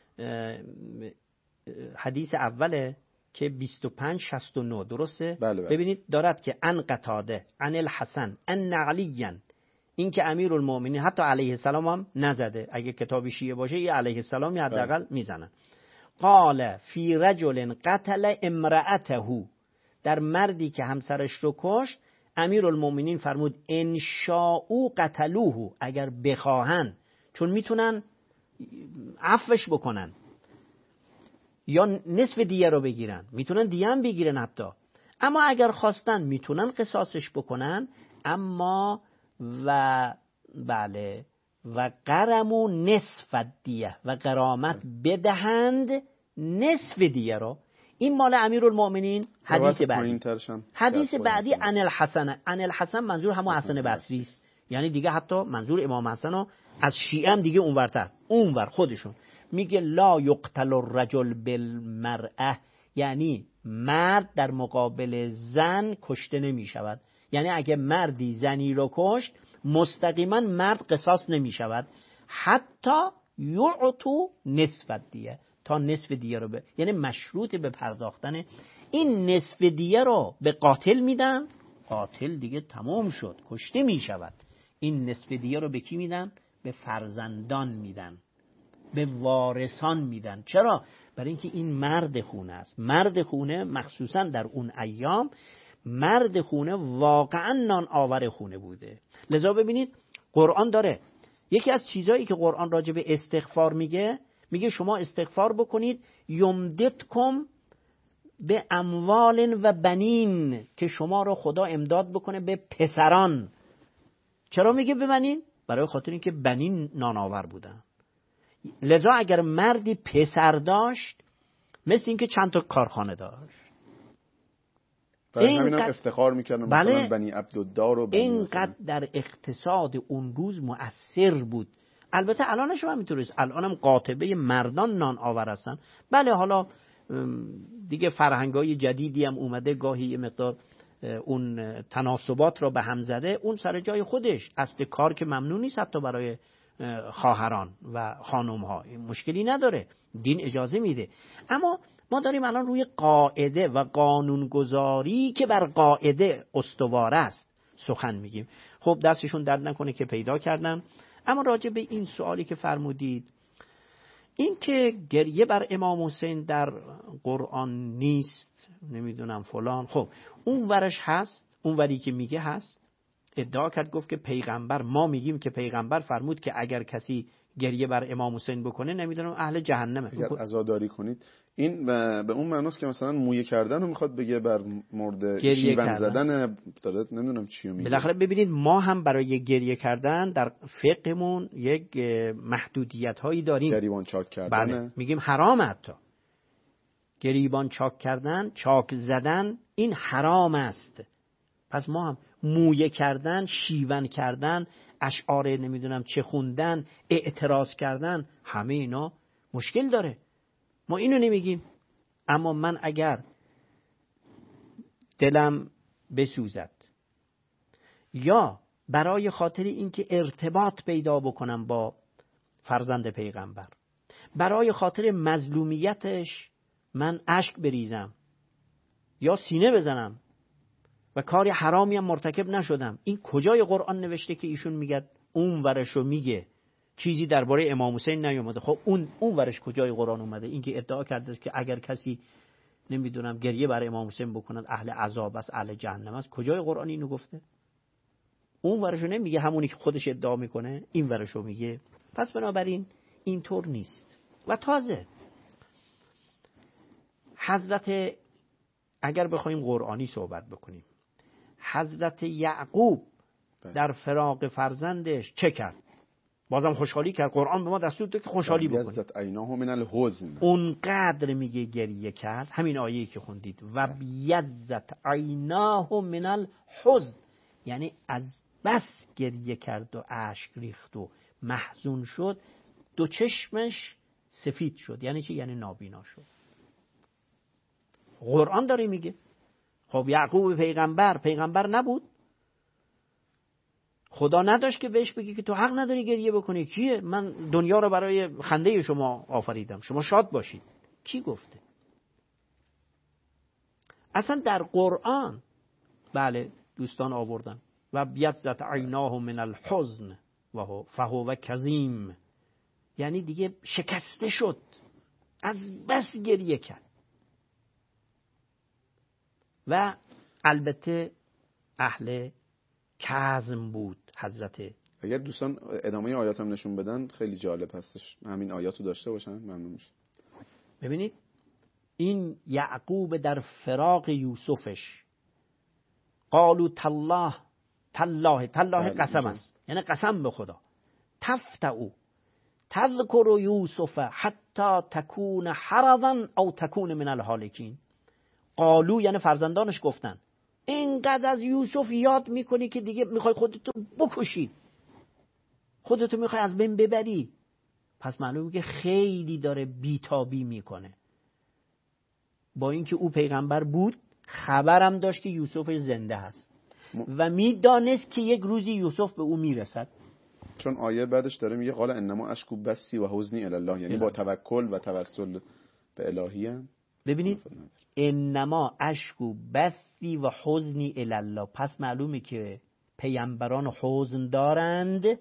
حدیث اوله که بیست و پنج شصت و نه درسته؟ بله بله. ببینید دارد که ان قتاده ان الحسن ان علیاً، این که امیرالمومنین حتی علیه السلام هم نزده، اگه کتاب شیعه باشه یه علیه السلام حداقل میزنن. قال فی رجل قتل امرأته، در مردی که همسرش رو کشت امیرالمومنین فرمود ان شاءوا قتلوه، اگر بخواهن، چون میتونن عفوش بکنن یا نصف دیه رو بگیرن، میتونن دیه هم بگیرن حتی، اما اگر خواستن میتونن قصاصش بکنن. اما و بله و قرمو نصف دیه، و غرامت بدهند نصف دیه رو. این مال امیرالمومنین. حدیث بعدی حدیث بعدی عن الحسن، عن الحسن منظور همون حسن بصری است، یعنی دیگه حتی منظور امام حسن رو از شیعه هم دیگه اونورتر اونور خودشون میگه لا یقتل الرجل بالمرأه، یعنی مرد در مقابل زن کشته نمی شود. یعنی اگه مردی زنی رو کشت مستقیما مرد قصاص نمی شود، حتی یعطو نصف دیه، تا نصف دیه رو به، یعنی مشروط به پرداختن این نصف دیه رو به قاتل میدن، قاتل دیگه تمام شد کشته می شود. این نصف دیه رو به کی میدن؟ به فرزندان میدن. به وارثان میدن. چرا؟ برای اینکه این مرد خونه است. مرد خونه مخصوصا در اون ایام مرد خونه واقعا نان آور خونه بوده. لذا ببینید قرآن داره یکی از چیزایی که قرآن راجع به استغفار میگه، میگه شما استغفار بکنید یمددکم به اموال و بنین، که شما رو خدا امداد بکنه به پسران. چرا میگه به بنین؟ برای خاطر اینکه بنین نانآور بودن. لذا اگر مردی پسر داشت مثل اینکه چند تا کارخانه داشت. برای همین هم افتخار میکردن بله، مثلا بنی عبدالدار و بنی اینقدر در اقتصاد اون روز مؤثر بود. البته الانش هم اینطوریه، الانم قاطبه مردان نان آور هستن. بله حالا دیگه فرهنگای جدیدی هم اومده، گاهی یه مقدار اون تناسبات را به هم زده، اون سر جای خودش. اصل کار که ممنوع نیست حتی برای خواهران و خانم‌ها، مشکلی نداره، دین اجازه میده. اما ما داریم الان روی قاعده و قانونگذاری که بر قاعده استوار است سخن میگیم. خب دستشون درد نکنه که پیدا کردن. اما راجع به این سوالی که فرمودید، این که گریه بر امام حسین در قرآن نیست، نمیدونم فلان، خب اون ورش هست، اون وری که میگه هست. ادعا کرد گفت که پیغمبر، ما میگیم که پیغمبر فرمود که اگر کسی گریه بر امام حسین بکنه نمیدونم اهل جهنمه. اگر عزاداری کنید، این به اون معناست که مثلا مویه کردن رو میخواد بگه بر مورد شیون زدن داره، نمیدونم چی رو میگه. بالاخره ببینید ما هم برای گریه کردن در فقهمون یک محدودیت هایی داریم. گریبان چاک کردن، بله میگیم حرام. حتی گریبان چاک کردن، چاک زدن، این حرام است. پس ما هم مویه کردن، شیون کردن، اشعار نمیدونم چه خوندن، اعتراض کردن، همه اینا مشکل داره. ما اینو نمیگیم. اما من اگر دلم بسوزد یا برای خاطر اینکه ارتباط پیدا بکنم با فرزند پیغمبر، برای خاطر مظلومیتش من اشک بریزم یا سینه بزنم و کاری حرامی هم مرتکب نشدم، این کجای قرآن نوشته که ایشون میگه اون ورشو میگه چیزی درباره امام حسین نیومده؟ خب اون اون ورش کجای قرآن اومده؟ این که ادعا کرده که اگر کسی نمیدونم گریه برای امام حسین بکنه اهل عذاب است، اهل جهنم است، کجای قرآن اینو گفته؟ اون ورشو نمیگه، همونی که خودش ادعا میکنه این ورشو میگه. پس بنابراین اینطور نیست. و تازه حضرت، اگر بخوایم قرآنی صحبت بکنیم، حضرت یعقوب در فراق فرزندش چه کرد؟ بازم خوشحالی کرد. قرآن به ما دستور داد که خوشحالی بکنیم. بیزت عیناه من الحزن، اونقدر میگه گریه کرد، همین آیه‌ای که خوندید، و بیزت عیناه من الحزن، یعنی از بس گریه کرد و اشک ریخت و محزون شد، دو چشمش سفید شد. یعنی چی؟ یعنی نابینا شد. قرآن داره میگه. خب یعقوب پیغمبر پیغمبر نبود؟ خدا نداشت که بهش بگی که تو حق نداری گریه بکنی؟ کیه؟ من دنیا رو برای خنده شما آفریدم، شما شاد باشید. کی گفته؟ اصلا در قرآن بله دوستان آوردن و بیزت عیناه من الحزن و فهو کظیم، یعنی دیگه شکسته شد، از بس گریه کرد. و البته اهل کظم بود حضرت. اگر دوستان ادامه آیات هم نشون بدن خیلی جالب هستش، همین آیاتو داشته باشن ممنون میشه. ببینید این یعقوب در فراق یوسفش، قالوا تالله تالله تالله قسم است، یعنی قسم به خدا، تفتعو تذکر یوسف حتی تکون حرضا او تکون من الهالکین. قالو یعنی فرزندانش گفتن اینقدر از یوسف یاد میکنی که دیگه میخوای خودتو بکشی، خودتو میخوای از بین ببری. پس معلومه که خیلی داره بیتابی میکنه. با اینکه او پیغمبر بود خبرم داشت که یوسف زنده هست و میدانست که یک روزی یوسف به او میرسد. چون آیه بعدش داره میگه قال انما اشکو بسی و حزنی الی الله، یعنی با توکل و توسل به الهی هم. ببینید انما اشکو بسی و حزنی الی الله، پس معلومه که پیامبران حزن دارند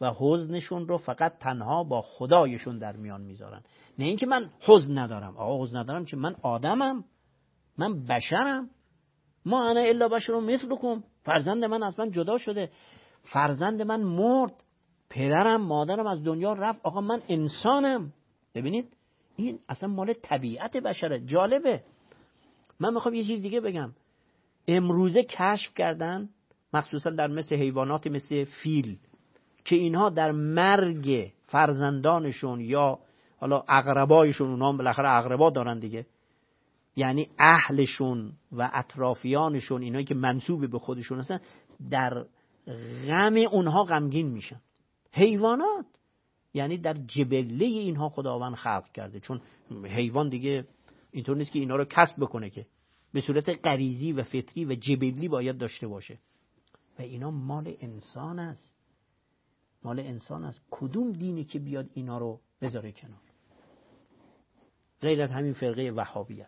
و حزنشون رو فقط تنها با خدایشون در میان میذارن. نه اینکه من حزن ندارم. آقا حزن ندارم که من آدمم، من بشرم. ما انا الا بشر مثلکم. فرزند من از من جدا شده، فرزند من مرد، پدرم مادرم از دنیا رفت، آقا من انسانم. ببینید این اصلا مال طبیعت بشره. جالبه. من میخوام یه چیز دیگه بگم. امروزه کشف کردن مخصوصا در مثل حیوانات مثل فیل که اینها در مرگ فرزندانشون یا حالا اقربایشون، اونها هم بالاخره اقربا دارن دیگه، یعنی اهلشون و اطرافیانشون، اینایی که منسوب به خودشون هستن، در غم اونها غمگین میشن. حیوانات یعنی در جبله اینها خداوند خلق کرده، چون حیوان دیگه اینطور نیست که اینا رو کسب بکنه، که به صورت غریزی و فطری و جبلی باید داشته باشه و اینا مال انسان است. مال انسان است. کدوم دینی که بیاد اینا رو بذاره کنار غیر از همین فرقه وهابیت؟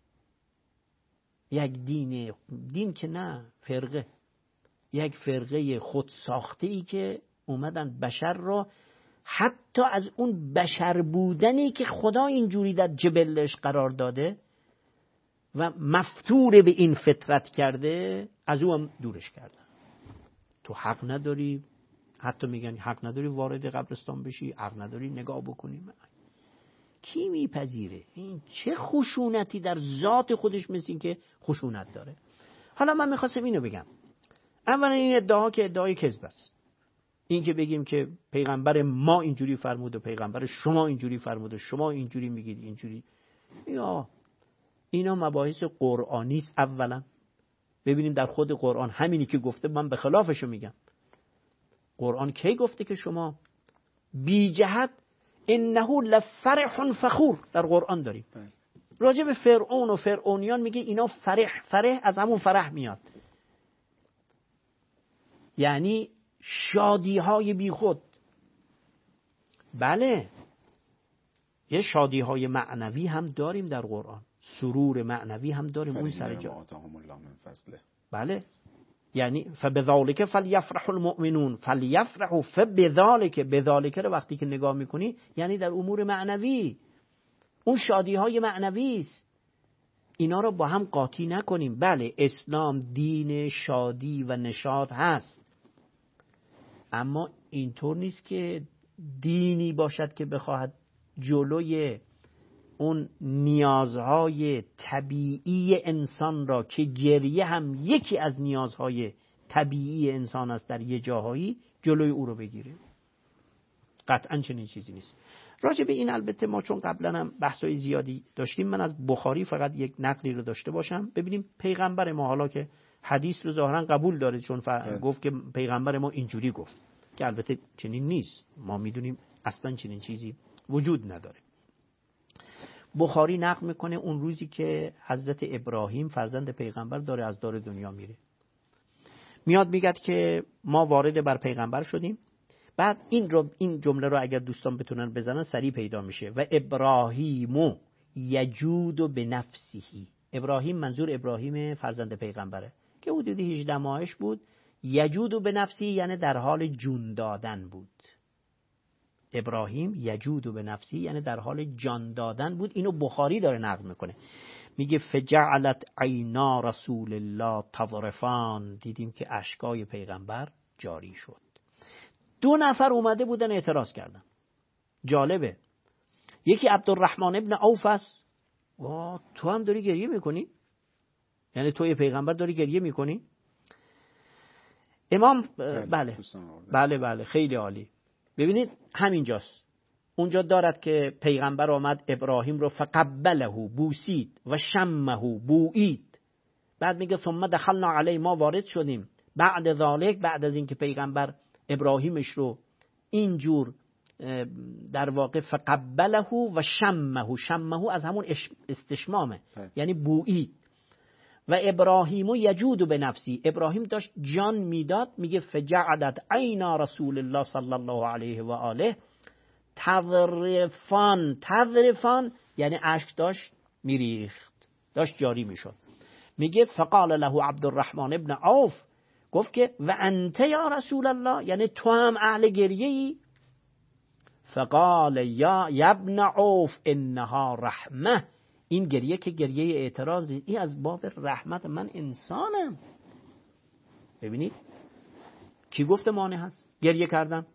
یک دین دین که نه، فرقه، یک فرقه خود ساخته ای که اومدن بشر را حتی از اون بشر بودنی که خدا اینجوری در جبلش قرار داده و مفتور به این فطرت کرده، از او هم دورش کردن. تو حق نداری، حتی میگن حق نداری وارد قبرستان بشی، حق نداری نگاه بکنی. کی میپذیره؟ این چه خشونتی در ذات خودش، مثل این که خشونت داره. حالا من میخواستم اینو بگم. اولا این ادعا که ادعای کذب است. این که بگیم که پیغمبر ما اینجوری فرمود و پیغمبر شما اینجوری فرمود و شما اینجوری میگید اینجوری، یا اینا مباحث قرآنی است. اولا ببینیم در خود قرآن همینی که گفته من به خلافشو میگم. قرآن کی گفته که شما بی جهت انه لفرح فخور در قرآن داریم؟ راجع به فرعون و فرعونیان میگه اینا فرح، فرح از همون فرح میاد، یعنی شادی های بی خود. بله یه شادی های معنوی هم داریم در قرآن، سرور معنوی هم داریم اون سر جا. بله یعنی فبذالک فلیفرح المؤمنون، فلیفرحوا فبذالک، بذالک رو وقتی که نگاه میکنی یعنی در امور معنوی، اون شادی های معنوی است. اینا رو با هم قاطی نکنیم. بله اسلام دین شادی و نشاط هست، اما اینطور نیست که دینی باشد که بخواهد جلوی اون نیازهای طبیعی انسان را، که گریه هم یکی از نیازهای طبیعی انسان است در یه جاهایی، جلوی او رو بگیره. قطعا چنین چیزی نیست. راجع به این البته ما چون قبلا هم بحثای زیادی داشتیم، من از بخاری فقط یک نقلی رو داشته باشم. ببینیم پیغمبر ما، حالا که حدیث رو ظاهرا قبول داره چون گفت که پیغمبر ما اینجوری گفت، که البته چنین نیست، ما میدونیم اصلا چنین چیزی وجود نداره. بخاری نقل میکنه اون روزی که حضرت ابراهیم فرزند پیغمبر داره از دار دنیا میره، میاد میگه که ما وارد بر پیغمبر شدیم. بعد این رو این جمله رو اگر دوستان بتونن بزنن سریع پیدا میشه. و ابراهیم یجود به نفسه. ابراهیم منظور ابراهیم فرزند پیغمبره که حدود هجده ماهش بود. یجود به نفسه یعنی در حال جون دادن بود. ابراهیم یجود به نفسی یعنی در حال جان دادن بود. اینو بخاری داره نقل میکنه، میگه فجعلت عینا رسول الله تذرفان، دیدیم که اشکای پیغمبر جاری شد. دو نفر اومده بودن اعتراض کردن. جالبه، یکی عبدالرحمن ابن عوف است. وا تو هم داری گریه میکنی؟ یعنی توی پیغمبر داری گریه میکنی؟ امام بله بله بله خیلی عالی. ببینید همینجاست، اونجا دارد که پیغمبر آمد ابراهیم رو فقبله بوسید و شمه بوئید. بعد میگه ثم دخلنا علی، ما وارد شدیم. بعد ذالک، بعد از اینکه پیغمبر ابراهیمش رو اینجور در واقع فقبله و شمه، شمه از همون استشمامه یعنی بوئید. و ابراهیم یجود به نفسی، ابراهیم داشت جان میداد. میگه فجعلت عینا رسول الله صلی الله علیه و آله تذرفان، تذرفان یعنی اشک داشت میریخت، داشت جاری میشد. میگه فقال له عبدالرحمن ابن عوف، گفت که و انت یا رسول الله، یعنی تو هم اهل گریه ای؟ فقال یا ابن عوف انها رحمه، این گریه که گریه اعتراضی، این از باب رحمت، من انسانم. ببینید کی گفته مانع هست گریه کردن؟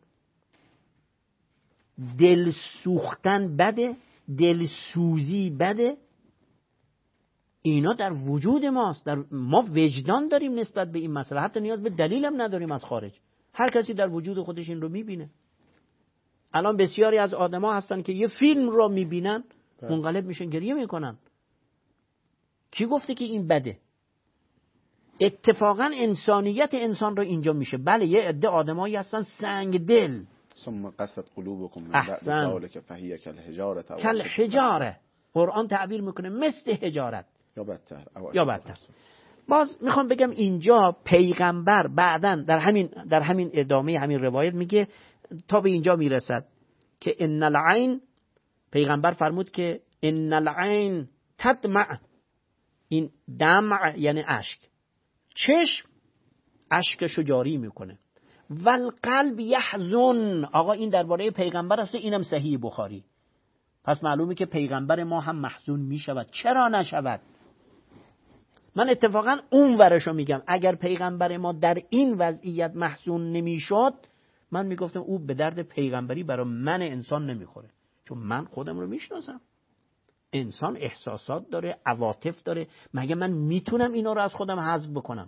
دل سوختن بده، دل سوزی بده، اینا در وجود ماست، در ما وجدان داریم نسبت به این مسئله، حتی نیاز به دلیل هم نداریم از خارج، هر کسی در وجود خودش این رو میبینه. الان بسیاری از آدما هستن که یه فیلم رو میبینن منقلب میشن گریه میکنن. کی گفته که این بده؟ اتفاقا انسانیت انسان رو اینجا میشه. بله یه عده آدمایی هستن سنگ دل، ثم قست قلوبكم من بعد ذلك فهي كالحجاره کالحجاره، قرآن تعبیر میکنه مثل حجارت یا بدتر یا بدتر. باز میخوام بگم اینجا پیغمبر بعداً در همین در همین ادامه همین روایت میگه تا به اینجا میرسد که ان العین، پیغمبر فرمود که ان العین تدمع، این دمع یعنی اشک، چشم اشکشو جاری میکنه، والقلب یحزن، آقا این درباره پیغمبر است، اینم صحیح بخاری. پس معلومه که پیغمبر ما هم محزون میشود، چرا نشود؟ من اتفاقا اون ورشو میگم، اگر پیغمبر ما در این وضعیت محزون نمیشد، من میگفتم او به درد پیغمبری برای من انسان نمیخوره، چون من خودم رو میشناسم. انسان احساسات داره، عواطف داره، مگه من میتونم اینا رو از خودم حذف بکنم؟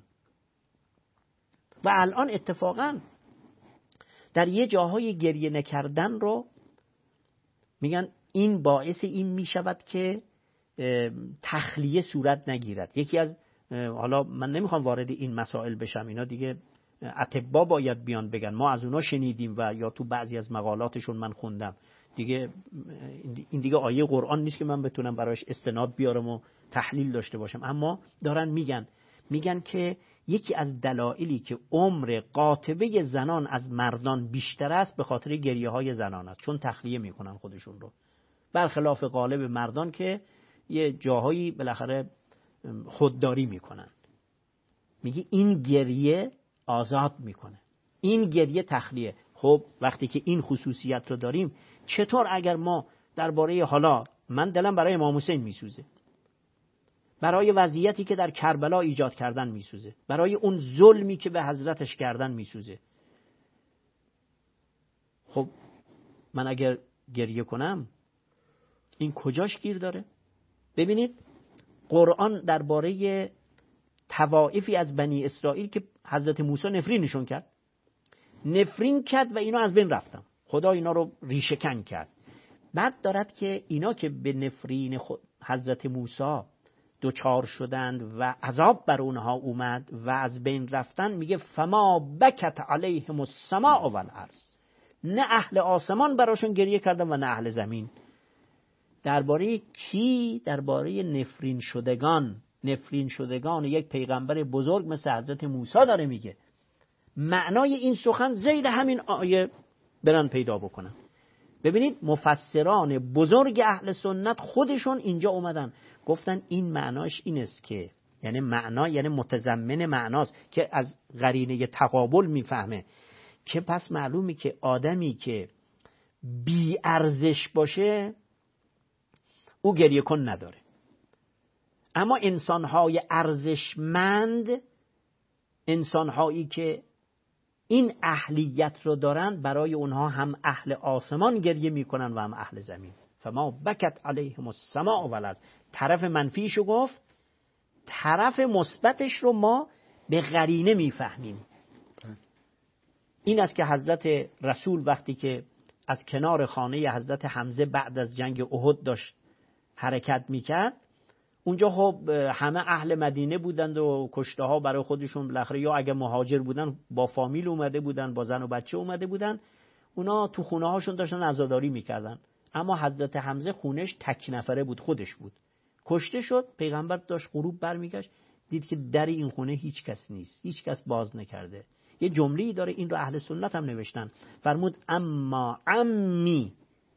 و الان اتفاقا در یه جاهای گریه نکردن رو میگن این باعث این میشود که تخلیه صورت نگیرد. یکی از، حالا من نمیخوام وارد این مسائل بشم، اینا دیگه اطباء باید بیان بگن، ما از اونا شنیدیم و یا تو بعضی از مقالاتشون من خوندم دیگه. این دیگه آیه قرآن نیست که من بتونم برایش استناد بیارم و تحلیل داشته باشم، اما دارن میگن میگن که یکی از دلایلی که عمر قاطبه زنان از مردان بیشتر است به خاطر گریه های زنان است، چون تخلیه میکنن خودشون رو، برخلاف غالب مردان که یه جاهایی بالاخره خودداری میکنن. میگه این گریه آزاد میکنه، این گریه تخلیه. خب وقتی که این خصوصیت رو داریم، چطور اگر ما درباره، حالا من دلم برای امام حسین میسوزه، برای وضعیتی که در کربلا ایجاد کردن میسوزه، برای اون ظلمی که به حضرتش کردن میسوزه، خب من اگر گریه کنم این کجاش گیر داره؟ ببینید قرآن درباره طوائفی از بنی اسرائیل که حضرت موسی نفرینشون کرد، نفرین کرد و اینا از بین رفتن، خدا اینا رو ریشه کن کرد. بعد دارد که اینا که به نفرین حضرت موسی دوچار شدند و عذاب بر اونها اومد و از بین رفتن، میگه فما بکت علیهم السماء والارض، نه اهل آسمان براشون گریه کردن و نه اهل زمین. درباره کی؟ درباره نفرین شدگان، نفرین شدگان یک پیغمبر بزرگ مثل حضرت موسی داره میگه. معنای این سخن زیر همین آیه برن پیدا بکنن. ببینید مفسران بزرگ اهل سنت خودشون اینجا اومدن گفتن این معناش این است که، یعنی معنا یعنی متضمن معناست که از قرینه تقابل میفهمه که پس معلومه که آدمی که بی ارزش باشه او گریه کن نداره، اما انسانهای ارزشمند، انسانهایی که این اهلیت رو دارن، برای اونها هم اهل آسمان گریه میکنن و هم اهل زمین. فما بکت علیهم السماء والارض. طرف منفیشو گفت، طرف مثبتش رو ما به قرینه میفهمیم. این است که حضرت رسول وقتی که از کنار خانه حضرت حمزه بعد از جنگ احد داشت حرکت میکرد، اونجا خب همه اهل مدینه بودند و کشته ها برای خودشون بالاخره یا اگه مهاجر بودن با فامیل اومده بودن، با زن و بچه اومده بودن، اونا تو خونه هاشون داشتن عزاداری میکردن. اما حضرت حمزه خونش تک نفره بود، خودش بود، کشته شد. پیغمبر داشت غروب برمیگشت، دید که در این خونه هیچ کس نیست، هیچ کس باز نکرده. یه جمله‌ای داره، این رو اهل سنت هم نوشتن، فرمود اما عمی،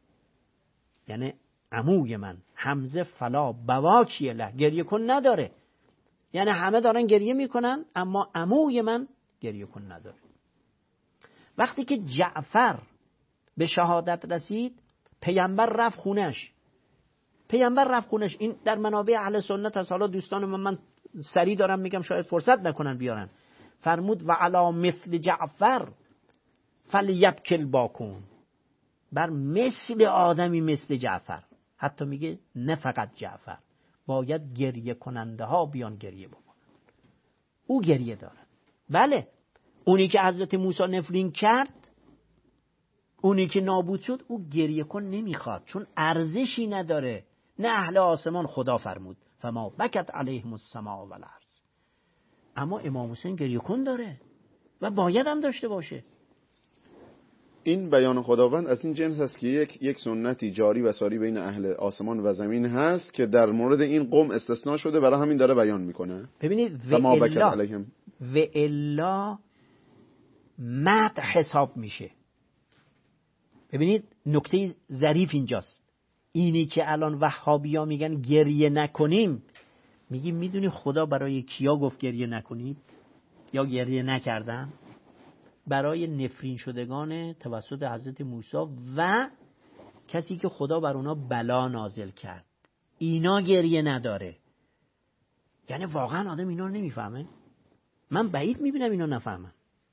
یعنی عموی من، حمزه فلا بواکی له، گریه کن نداره. یعنی همه دارن گریه میکنن اما عموی من گریه کن نداره. وقتی که جعفر به شهادت رسید پیامبر رفت خونش پیامبر رفت خونش این در منابع اهل سنت هست. حالا دوستان من, من سریع دارم میگم شاید فرصت نکنن بیارن. فرمود و علی مثل جعفر فلیبکل باکون، بر مثل آدمی مثل جعفر، حتی میگه نه فقط جعفر، باید گریه کننده ها بیان گریه بکنن. او گریه داره. بله اونی که حضرت موسی نفرین کرد، اونی که نابود شد، او گریه کن نمیخواد چون ارزشی نداره. نه اهل آسمان خدا فرمود فما بکت علیهم السماء والارض، اما امام حسین گریه کن داره و باید هم داشته باشه. این بیان خداوند از این جنس است که یک یک سنتی جاری و ساری بین اهل آسمان و زمین هست که در مورد این قوم استثناء شده، برای همین داره بیان میکنه. ببینید و الا و الا مدح حساب میشه. ببینید نکته ظریف اینجاست. اینی که الان وهابیا میگن گریه نکنیم، میگیم میدونی خدا برای کیا گفت گریه نکنید یا گریه نکردن؟ برای نفرین شدگان توسط حضرت موسی و کسی که خدا بر اونا بلا نازل کرد. اینا گریه نداره. یعنی واقعا آدم اینا رو نمیفهمه. من بعید میبینم اینا نفهمن.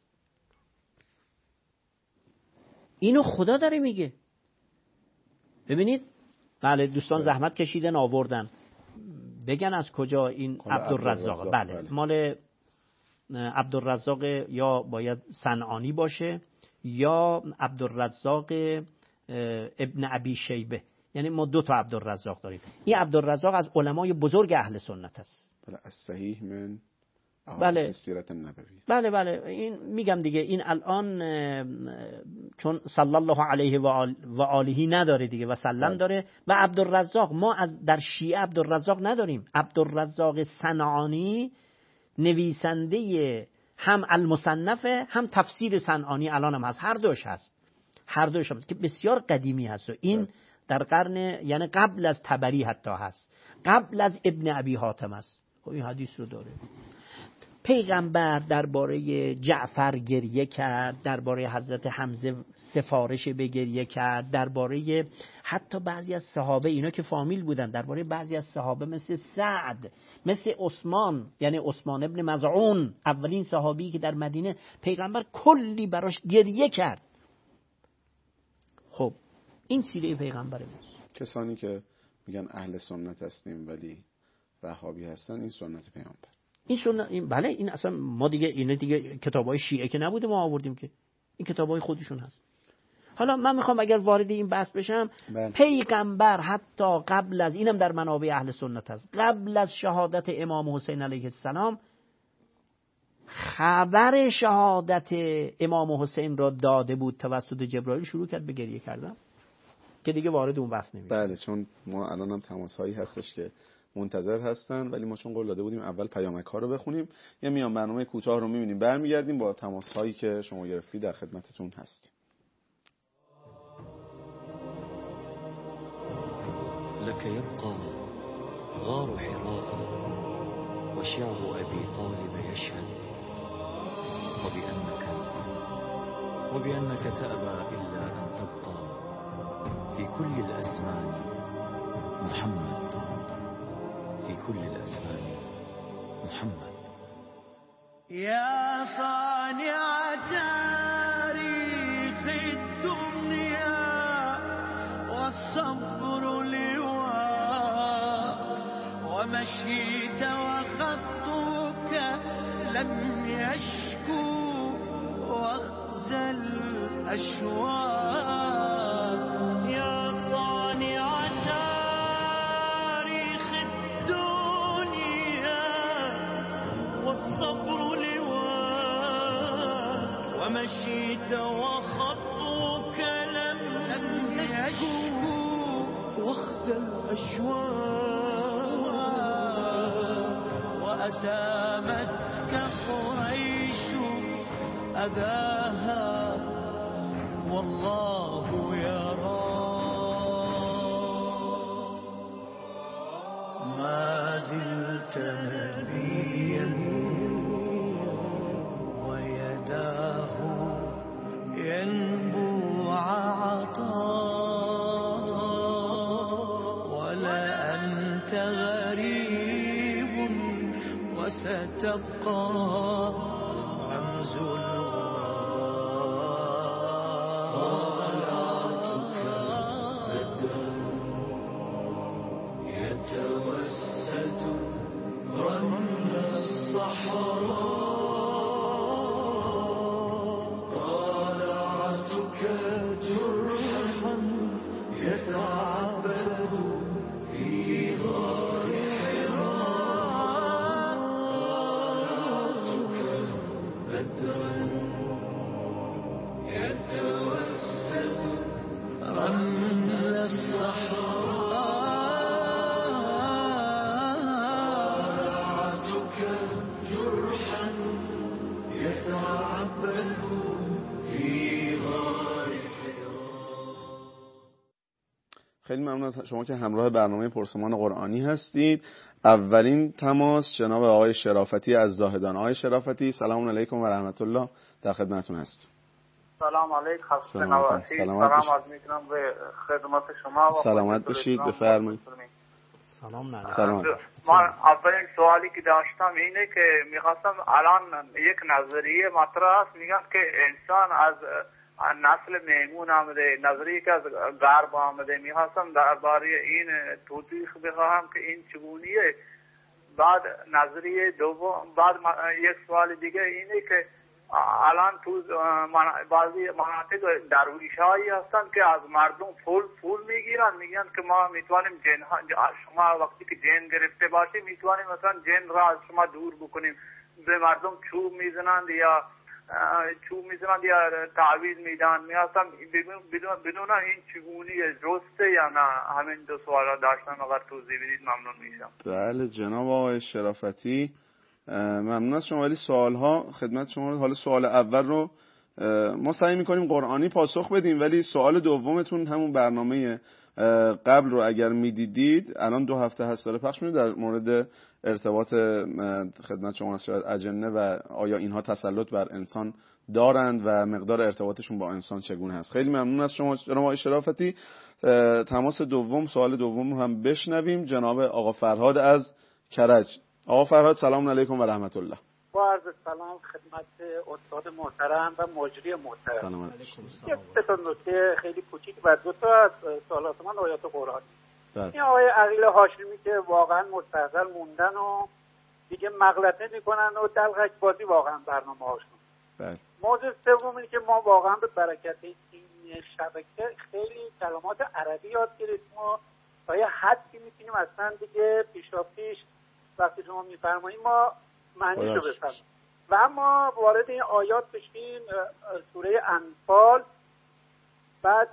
اینو خدا داره میگه. ببینید بله دوستان زحمت کشیدن آوردن بگن از کجا این عبدالرزاق. بله, بله. مال عبدالرزاق یا باید صنعانی باشه یا عبدالرزاق ابن ابی شیبه. یعنی ما دو تا عبدالرزاق داریم. این عبدالرزاق از علمای بزرگ اهل سنت است. بله از صحیح من بله سیرت النبوی. بله بله این میگم دیگه. این الان چون صلی الله علیه و آله نداره دیگه و سلم بله. داره. و عبدالرزاق ما از در شیعه عبدالرزاق نداریم. عبدالرزاق صنعانی نویسنده هم المصنفه هم تفسیر صنعانی الان هم هست. هر دوش هست. هر دوش هست که بسیار قدیمی هست و این در قرن یعنی قبل از طبری حتی هست. قبل از ابن ابی حاتم است. خب این حدیث رو داره. پیغمبر درباره جعفر گریه کرد، درباره حضرت حمزه سفارش به گریه کرد، درباره حتی بعضی از صحابه اینا که فامیل بودن، درباره بعضی از صحابه مثل سعد، مثل عثمان، یعنی عثمان ابن مظعون اولین صحابی که در مدینه پیغمبر کلی براش گریه کرد. خب این سیره پیغمبره. کسانی که میگن اهل سنت هستیم ولی وهابی هستن، این سنت پیغمبر. این سنت این بله این اصلا ما دیگه اینا دیگه کتابای شیعه که نبوده ما آوردیم که، این کتابای خودشون هست. حالا من میخوام اگر وارد این بحث بشم بله. پیغمبر حتی قبل از اینم در منابع اهل سنت هست، قبل از شهادت امام حسین علیه السلام خبر شهادت امام حسین را داده بود توسط جبرائیل، شروع کرد به گریه کردن که دیگه وارد اون بحث نمیشه. بله چون ما الان هم تماسایی هستش که منتظر هستن، ولی ما چون قول داده بودیم اول پیامک ها رو بخونیم، یه میان برنامه کوتاه رو میبینیم برمیگردیم با تماس هایی که شما گرفتی در خدمتتون هستیم. لك يبقى غار حراء وشعب أبي طالب يشهد وبأنك وبأنك تأبى إلا أن تبقى في كل الأزمان محمد، في كل الأزمان محمد. يا صانع تاريخ الدنيا والصبر لواء ومشيت وخطك لم يشكو واخزى الأشواق. يا صانع تاريخ الدنيا والصبر لواء ومشيت وخطك لم يشكو واخزى الأشواق. وأسامتك قريش أذاها والله يرى. ما زلت نبيا ويا ينبوع عطاء ولا أنت غريب وستبقى رمز خیلی ممنون از شما که همراه برنامه پرسمان قرآنی هستید. اولین تماس جناب آقای شرافتی از زاهدان. آقای شرافتی سلام علیکم و رحمت الله، در خدمتتون هست. سلام علیکم، خسته نباشید. سلام عرض می‌کنم به خدمت شما و سلامت باشید، بفرمایید. سلام علیکم. سلام. من اولین سوالی که داشتم اینه که می‌خواستم الان یک نظریه مطرح است، میگن که انسان از نسل میمون آمده، نظریه که از غرب آمده. می‌خواستم درباره این توضیح بخواهم که این چگونیه. بعد نظریه دوم، بعد یک سوال دیگه اینه که الان تو بعضی مناطق درویش‌هایی هستن که از مردم پول پول میگیرن، میگن که ما میتونیم جن شما وقتی که جن گرفته باشه میتونیم مثلا جن را از شما دور بکنیم. به مردم چوب میزنند یا چوب میزنند یا تعویض میدن. میخواستم بدون بدون این چگونیه، درسته یا نه؟ همین دو سوالا داشتم، اگر توضیح بدید ممنون میشم. بله جناب آقای شرافتی ممنون از شما. ولی سوالها خدمت شما، حالا سوال اول رو ما سعی میکنیم قرآنی پاسخ بدیم، ولی سوال دومتون همون برنامه قبل رو اگر میدیدید الان دو هفته هست داره پخش میشه در مورد ارتباط خدمت شما شاید اجنه و آیا اینها تسلط بر انسان دارند و مقدار ارتباطشون با انسان چگونه هست. خیلی ممنون از شما جناب آقای شرافتی. تماس دوم، سوال دوم رو هم بشنویم. جناب آقا فرهاد از کرج. آقا فرهاد سلام علیکم و رحمت الله. با عرض سلام خدمت استاد محترم و مجری محترم. سلام علیکم. یک سه تا نکته خیلی کوچیک و دو تا از سوالات من آیات قرآنی. بله. این آقای عقیل هاشمی که واقعا مستحضر موندن و دیگه مغلطه میکنن و دلغک بازی واقعا برنامه هاشون. بله. موضوع سوم اینه که ما واقعا به برکت این شبکه خیلی کلمات عربی یاد گرفتیم و تا یه حدی میتونیم اصلا دیگه پیشا پیش وقتی شما میفرمایید ما معنیشو بفهمیم. و اما وارد این آیات بشیم، سوره انفال بعد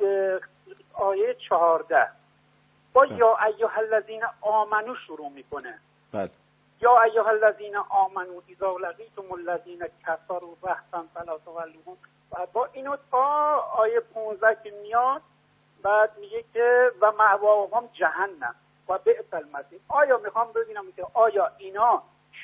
آیه چهارده با یا ایها الذین آمنو شروع میکنه. بله. یا ایها الذین آمنو اذا لقیتم الذین کفروا رهطا فلا تولوهم. بعد با اینو تا آیه پانزده که میاد بعد میگه که و مأواهم جهنم و بئس المصیر. آیا میخوام ببینم که آیا اینا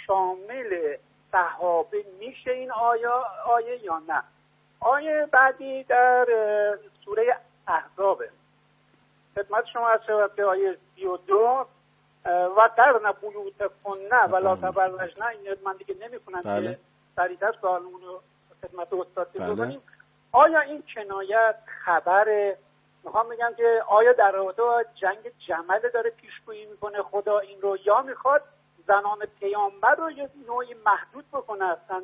شامل صحابه میشه این آیا آیه یا نه؟ آیه بعدی در سوره احزابه. خدمت شما از شبکه آیه سی و دو و در نبویوت کنه ولا تبرجنه. این من دیگه نمیکنم که سریعتر سوالمون رو خدمت استاد بکنیم. آیا این کنایت خبره؟ میخوام بگم که آیا در رابطه با جنگ جمل داره پیشگویی میکنه خدا این رو، یا میخواد زنان پیامبر رو یه نوعی محدود بکنه اصلا؟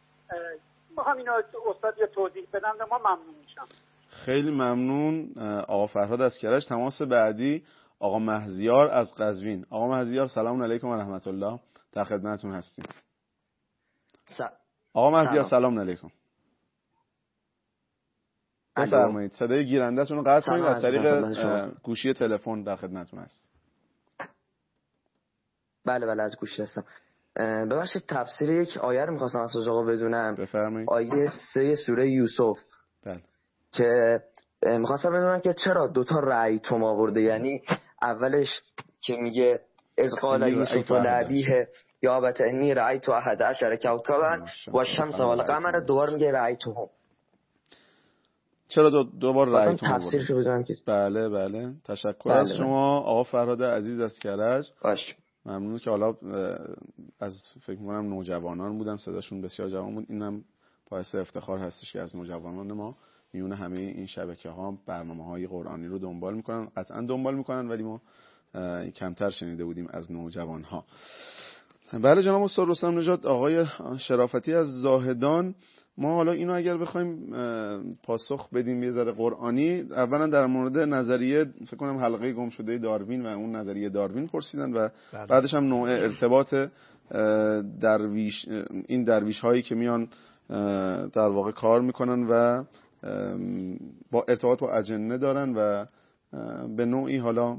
میخوام اینو استاد یه توضیح بدم و ما ممنون میشم. خیلی ممنون آقا فرهاد از کرج. تماس بعدی آقا مهزیار از قزوین. آقا مهزیار سلام علیکم و رحمت الله، در خدمتتون هستیم. س... آقا مهزیار سلام, سلام علیکم. بفرمایید. صدای گیرنده‌تون رو قطع کنید، از طریق گوشی تلفن در خدمتتون هست. بله بله از گوشی هستم. ببخشید تفسیر یک آیه رو می‌خواستم از آقا بدونم. بفرمایید. آیه سه سوره یوسف. بله. که می‌خواستم بدونم که چرا دو تا رأی توم آورده، یعنی اولش که میگه از قال یوسف لابیه یا ابت انی رأیت احد عشر کوكبا و الشمس والقمر، دوباره میگه رأیتهم. چرا دو, دو بار رأیتون رو تفسیرشو بدونم که بله بله تشکر بله از شما آقا فرهاد عزیز از کرج. باش. ممنون که حالا از فکر می‌کنم نوجوانان بودن، صداشون بسیار جوان بود. اینم باعث افتخار هستش که از نوجوانان ما میون همه این شبکه‌ها برنامه‌های قرآنی رو دنبال می‌کنن. قطعاً دنبال می‌کنن ولی ما کمتر شنیده بودیم از نوجوان‌ها. بله جناب استاد رستم نژاد، آقای شرافتی از زاهدان، ما حالا اینو اگر بخوایم پاسخ بدیم یه ذره قرآنی، اولا در مورد نظریه فکر کنم حلقه گم شده داروین و اون نظریه داروین پرسیدن و بله. بعدش هم نوع ارتباط درویش این درویش هایی که میان در واقع کار میکنن و با ارتباط با اجنه دارن و به نوعی حالا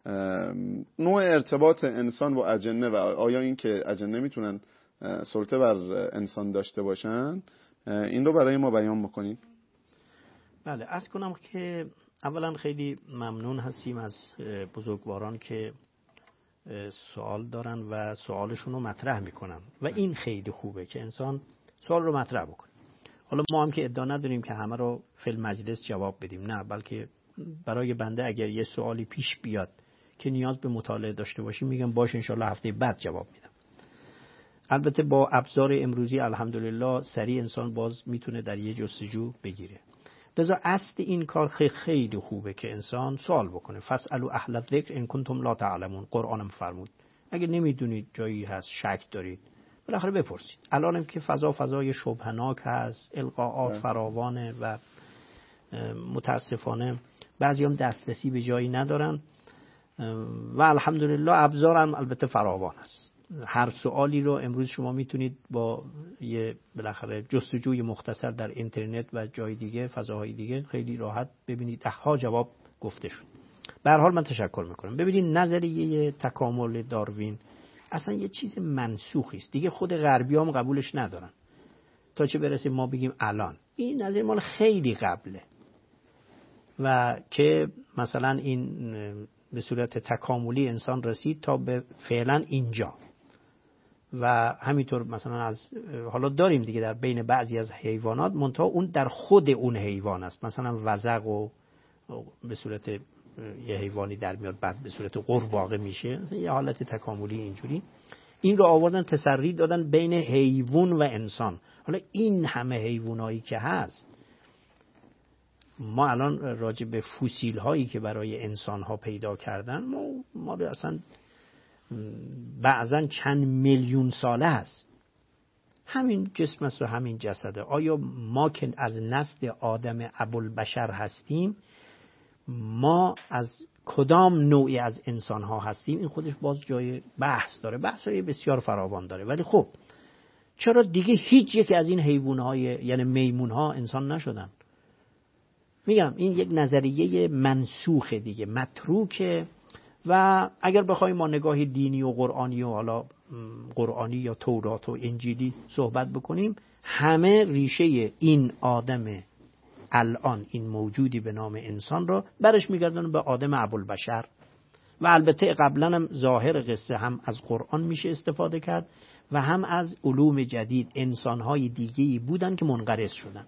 نوع ارتباط انسان با اجنه و آیا این که اجنه میتونن سلطه بر انسان داشته باشن، این رو برای ما بیان بکنید. بله، عرض کنم که اولا خیلی ممنون هستیم از بزرگواران که سوال دارن و سوالشون رو مطرح میکنن و این خیلی خوبه که انسان سوال رو مطرح بکنه. حالا ما هم که ادعا نداریم که همه رو فی المجلس جواب بدیم، نه، بلکه برای بنده اگر یه سوالی پیش بیاد که نیاز به مطالعه داشته باشیم میگم باشه انشالله هفته بعد جواب میدم. البته با ابزار امروزی الحمدلله سریع انسان باز میتونه در یه جستجو بگیره. لذا اصل این کار خیلی خوبه که انسان سوال بکنه. فاسالوا اهل الذکر ان کنتم لا تعلمون. قرآنم فرمود اگه نمیدونید جایی هست شک دارید بالاخره بپرسید. الانم که فضا فضای شبهناک هست، القاءات فراوانه و متاسفانه بعضی هم دسترسی به جایی ندارن و الحمدلله ابزارم البته فراوان است. هر سوالی رو امروز شما میتونید با یه بالاخره جستجوی مختصر در اینترنت و جای دیگه فضاهای دیگه خیلی راحت ببینید ده‌ها جواب گفته شد. به هر حال من تشکر میکنم. ببینید نظریه تکامل داروین اصلا یه چیز منسوخی است دیگه، خود غربیام قبولش ندارن تا چه برسه ما بگیم الان. این نظریه مال خیلی قبله و که مثلا این به صورت تکاملی انسان رسید تا به فعلا اینجا و همینطور مثلا از حالا داریم دیگه در بین بعضی از حیوانات، منتها اون در خود اون حیوان است. مثلا وزغ و به صورت یه حیوانی در میاد بعد به صورت قورباغه میشه، یه حالت تکاملی اینجوری. این رو آوردن تسری دادن بین حیوان و انسان. حالا این همه حیوانایی که هست، ما الان راجع به فسیل هایی که برای انسان ها پیدا کردن ما ما اصلا بعضا چند میلیون ساله است همین جسم است و همین جسده. آیا ما که از نسل آدم ابوالبشر هستیم، ما از کدام نوعی از انسان ها هستیم؟ این خودش باز جای بحث داره، بحث های بسیار فراوان داره. ولی خب چرا دیگه هیچ یک از این حیوان های یعنی میمون ها انسان نشدن؟ میگم این یک نظریه منسوخه دیگه، متروکه. و اگر بخوایم ما نگاه دینی و قرآنی و حالا قرآنی یا تورات و انجیلی صحبت بکنیم، همه ریشه این آدم الان این موجودی به نام انسان را برش میگردن به آدم ابوالبشر. و البته قبلا هم ظاهر قصه هم از قرآن میشه استفاده کرد و هم از علوم جدید. انسانهای دیگه‌ای بودن که منقرض شدن،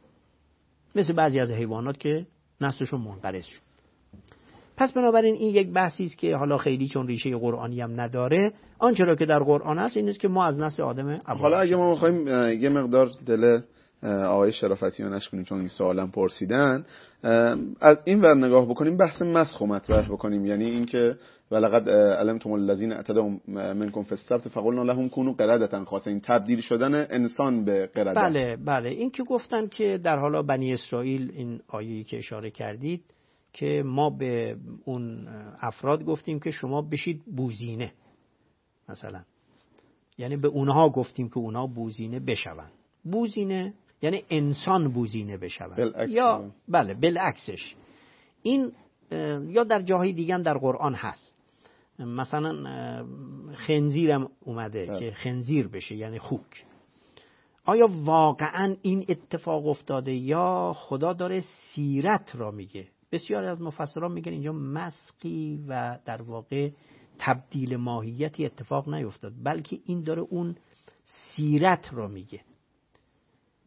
مثل بعضی از حیوانات که نسلشون منقرض شد. پس بنابراین این یک بحثی است که حالا خیلی چون ریشه قرآنی هم نداره. آنچه را که در قرآن هست این است که ما از نسل آدم ابوالبشر. حالا اگه ما بخوایم یه مقدار دل آقای شرافتی رو نشکنیم چون این سوالم پرسیدن، از این ور نگاه بکنیم، بحث مسخ مطرح بکنیم، یعنی این که ولقد علمتم الذین اعتدوا منکم فی السبت فقلنا لهم کونوا قردة خاصه، این تبدیل شدن انسان به قرده. بله بله، این که گفتن که در حالا بنی اسرائیل، این آیه‌ای که اشاره کردید که ما به اون افراد گفتیم که شما بشید بوزینه مثلا، یعنی به اونها گفتیم که اونها بوزینه بشون. بوزینه یعنی انسان بوزینه بشون یا بله بالعکسش. این یا در جاهای دیگه هم در قرآن هست، مثلا خنزیرم اومده ده. که خنزیر بشه یعنی خوک. آیا واقعا این اتفاق افتاده یا خدا داره سیرت را میگه؟ بسیاری از مفسران میگن اینجا مسخی و در واقع تبدیل ماهیتی اتفاق نیفتاد، بلکه این داره اون سیرت را میگه.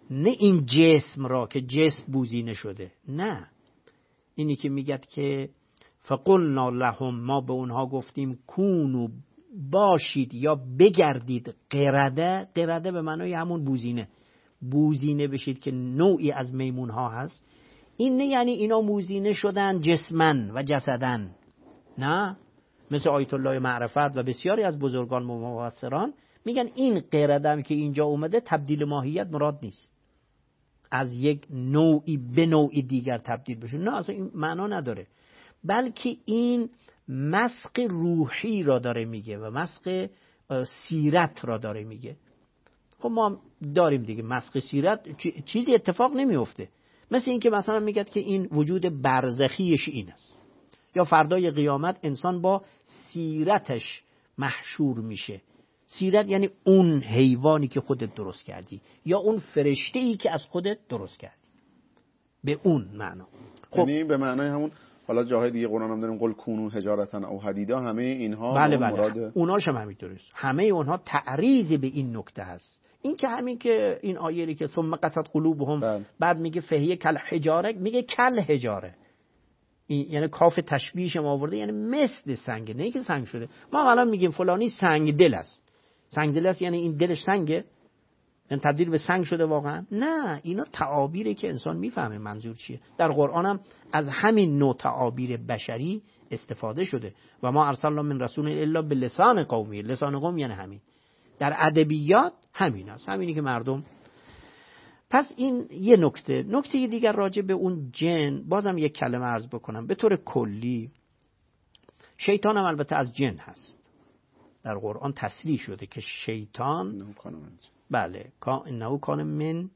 نه این جسم را که جسم بوزینه شده، نه، اینی که میگد که فقلنا لهم، ما به اونها گفتیم کونو باشید یا بگردید قرده. قرده به معنای همون بوزینه، بوزینه بشید که نوعی از میمون ها هست. این نه یعنی اینا موزینه شدن جسمن و جسدن، نه، مثل آیت الله معرفت و بسیاری از بزرگان مفسران میگن این قردم که اینجا اومده تبدیل ماهیت مراد نیست، از یک نوعی به نوعی دیگر تبدیل بشه، نه، اصلا این معنا نداره، بلکه این مسخ روحی را داره میگه و مسخ سیرت را داره میگه. خب ما داریم دیگه مسخ سیرت، چیزی اتفاق نمیفته، مثل این که مثلا میگد که این وجود برزخیش این است، یا فردای قیامت انسان با سیرتش محشور میشه. سیرت یعنی اون حیوانی که خودت درست کردی یا اون فرشته‌ای که از خودت درست کردی، به اون معنا. خب یعنی به معنای همون، حالا جاهای دیگه قرآن هم داریم قل کونو حجارة او حدیدا، همه اینها بله بله مراد اوناش هم همینطوره، همه اونها تعریض به این نکته هست. این که همین که این آیه که ثم قست قلوبهم بله. بعد میگه فهیه کل حجاره، میگه کل حجاره، این یعنی کاف تشبیهش ما آورده، یعنی مثل سنگ، نه که سنگ شده. ما الان میگیم فلانی سنگ دل است، سنگ دل است یعنی این دلش سنگه، یعنی تبدیل به سنگ شده واقعا؟ نه، اینا تعابیره که انسان میفهمه منظور چیه. در قرآن هم از همین نوع تعابیر بشری استفاده شده و ما ارسلنا من رسول الا بلسان قومی، لسان قوم یعنی همین. در ادبیات همین است، همینی که مردم. پس این یه نکته. نکته دیگر راجع به اون جن بازم یک کلمه عرض بکنم. به طور کلی شیطان هم البته از جن هست، در قرآن تصریح شده که شیطان بله انه کان من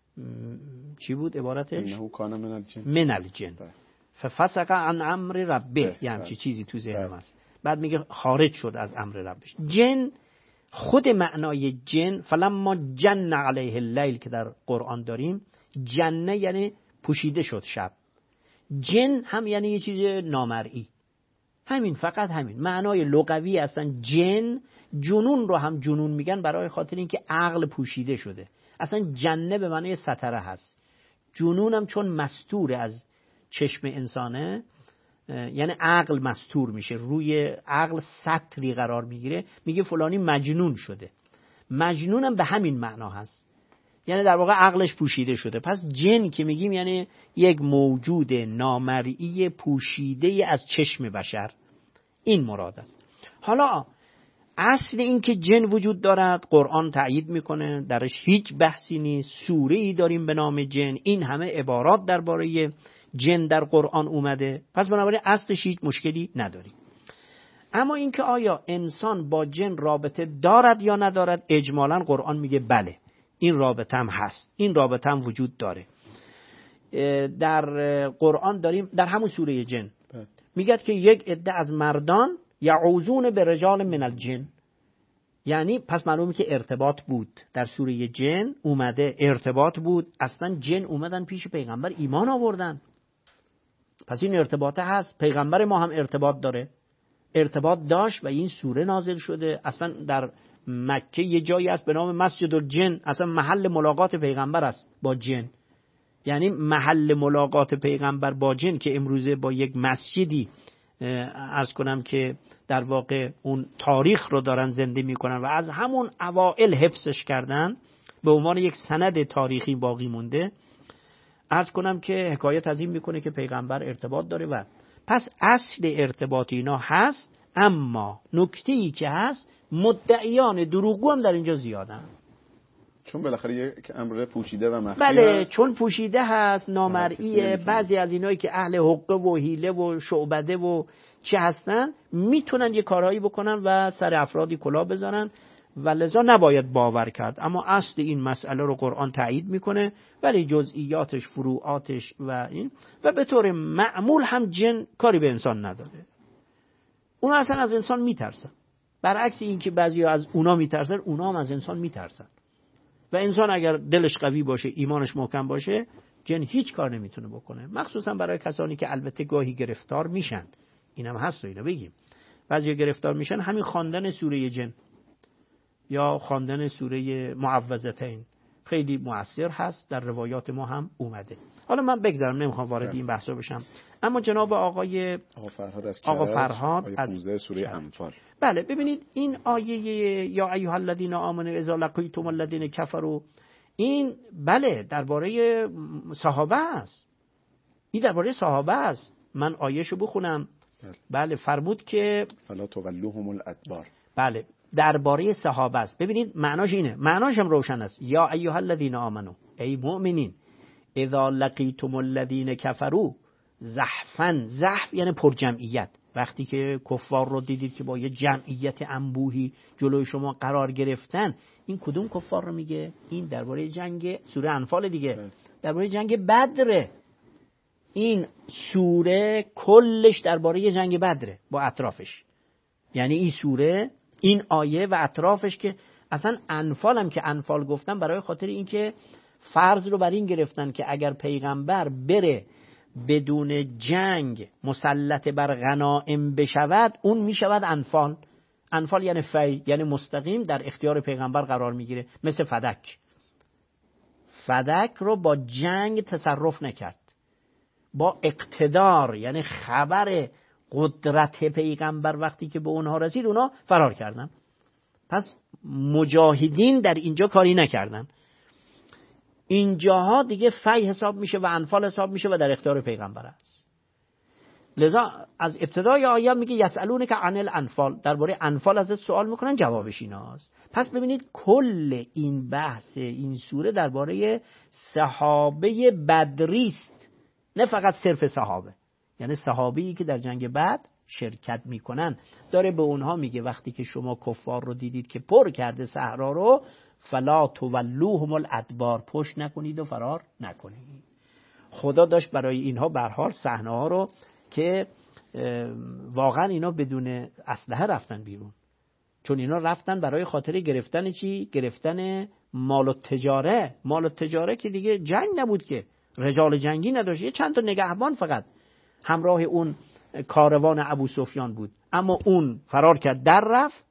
چی بود عبارتش؟ انه کان من الجن من الجن ففسق عن امر ربه، یعنی چی چیزی تو ذهنم هست. بعد میگه خارج شد از امر ربش. جن خود معنای جن فلما جن علیه اللیل که در قرآن داریم، جنه یعنی پوشیده شد شب، جن هم یعنی یه چیز نامرئی، همین، فقط همین معنای لغوی. اصلا جن جنون رو هم جنون میگن برای خاطر اینکه عقل پوشیده شده. اصلا جنه به معنای ستره هست، جنون هم چون مستور از چشم انسانه، یعنی عقل مستور میشه، روی عقل سطری قرار میگیره، میگه فلانی مجنون شده. مجنون هم به همین معنا هست، یعنی در واقع عقلش پوشیده شده. پس جن که میگیم یعنی یک موجود نامرئی پوشیده از چشم بشر، این مراد است. حالا اصل این که جن وجود دارد قرآن تأیید میکنه، درش هیچ بحثی نیست. سوره ای داریم به نام جن، این همه عبارات درباره جن در قرآن اومده، پس بنابراین اصلش هیچ مشکلی نداریم. اما اینکه آیا انسان با جن رابطه دارد یا ندارد، اجمالاً قرآن میگه بله، این رابطه هم هست، این رابطه هم وجود داره. در قرآن داریم در همون سوره جن میگه که یک عده از مردان یعوذون به رجال من الجن، یعنی پس معلومه که ارتباط بود. در سوره جن اومده ارتباط بود، اصلا جن اومدن پیش پیغمبر ایمان آوردن، پس این ارتباطه هست. پیغمبر ما هم ارتباط داره، ارتباط داشت و این سوره نازل شده. اصلا در مکه یه جایی هست به نام مسجد الجن، اصلا محل ملاقات پیغمبر است با جن، یعنی محل ملاقات پیغمبر با جن که امروزه با یک مسجدی عرض کنم که در واقع اون تاریخ رو دارن زنده میکنن و از همون اوائل حفظش کردن، به عنوان یک سند تاریخی باقی مونده. عرض کنم که حکایت از این میکنه که پیغمبر ارتباط داره و پس اصل ارتباط اینا هست. اما نکته‌ای که هست، مدعیان دروغگو هم در اینجا زیادن، چون بالاخره یک امر پوشیده و مخفی بله هست. چون پوشیده هست، نامرئیه. بعضی از اینایی که اهل حقه و حیله و شعبده و چه هستن میتونن یه کارهایی بکنن و سر افرادی کلاه بزنن و لذا نباید باور کرد. اما اصل این مسئله رو قرآن تایید میکنه، ولی جزئیاتش، فروعاتش و این و به طور معمول هم جن کاری به انسان نداره. اونا اصلا از انسان میترسن، برعکس این که بعضی از اونا میترسن، اونا هم از انسان میترسن. و انسان اگر دلش قوی باشه، ایمانش محکم باشه، جن هیچ کار نمیتونه بکنه. مخصوصا برای کسانی که البته گاهی گرفتار میشن، اینم هست و اینو بگیم، بعضی گرفتار میشن همین خواندن سوره جن یا خواندن سوره معوذتین خیلی مؤثر هست، در روایات ما هم اومده. حالا من بگذارم، نمیخوام وارد این بحثا بشم، اما جناب آقای آقا فرهاد از آقا فرهاد از سوره انفال، بله ببینید این آیه یا ایها الذین آمنوا اذا لقیتم الذین کفروا، این بله درباره صحابه است، این درباره صحابه است. من آیهشو بخونم. بله, بله فرمود که فلا تولوهم الادبار، بله درباره صحابه است. ببینید معناش اینه، معناش هم روشن است. یا ایها الذین آمنو، ای مؤمنین، اذا لقیتم الذین کفروا زحفا، زحف یعنی پر جمعیت، وقتی که کفار رو دیدید که با یه جمعیت انبوهی جلوی شما قرار گرفتن، این کدوم کفار رو میگه؟ این درباره جنگ سوره انفال دیگه، درباره جنگ بدره. این سوره کلش درباره جنگ بدره با اطرافش، یعنی این سوره، این آیه و اطرافش، که اصلا انفال هم که انفال گفتن برای خاطر این که فرض رو بر این گرفتن که اگر پیغمبر بره بدون جنگ مسلط بر غنائم بشود، اون میشود انفال. انفال یعنی فی، یعنی مستقیم در اختیار پیغمبر قرار میگیره، مثل فدک. فدک رو با جنگ تصرف نکرد، با اقتدار، یعنی خبر قدرت پیغمبر وقتی که به اونها رسید اونها فرار کردن. پس مجاهدین در اینجا کاری نکردن، اینجاها دیگه فی حساب میشه و انفال حساب میشه و در اختیار پیغمبر است. لذا از ابتدای آیه میگه یسالونک عن الانفال، درباره انفال ازت سوال میکنن، جوابش ایناست. پس ببینید کل این بحث این سوره درباره صحابه بدری است، نه فقط صرف صحابه، یعنی صحابه‌ای که در جنگ بدر شرکت میکنن. داره به اونها میگه وقتی که شما کفار رو دیدید که پر کرده صحرا رو، فلا تولوهم الادبار، پشت نکنید و فرار نکنید. خدا داشت برای اینها به هر حال صحنه ها رو که واقعا اینا بدون اسلحه رفتن بیرون، چون اینا رفتن برای خاطر گرفتن چی؟ گرفتن مال و تجاره. مال و تجاره که دیگه جنگ نبود که، رجال جنگی نداشت، یه چند تا نگهبان فقط همراه اون کاروان ابو سفیان بود، اما اون فرار کرد در رفت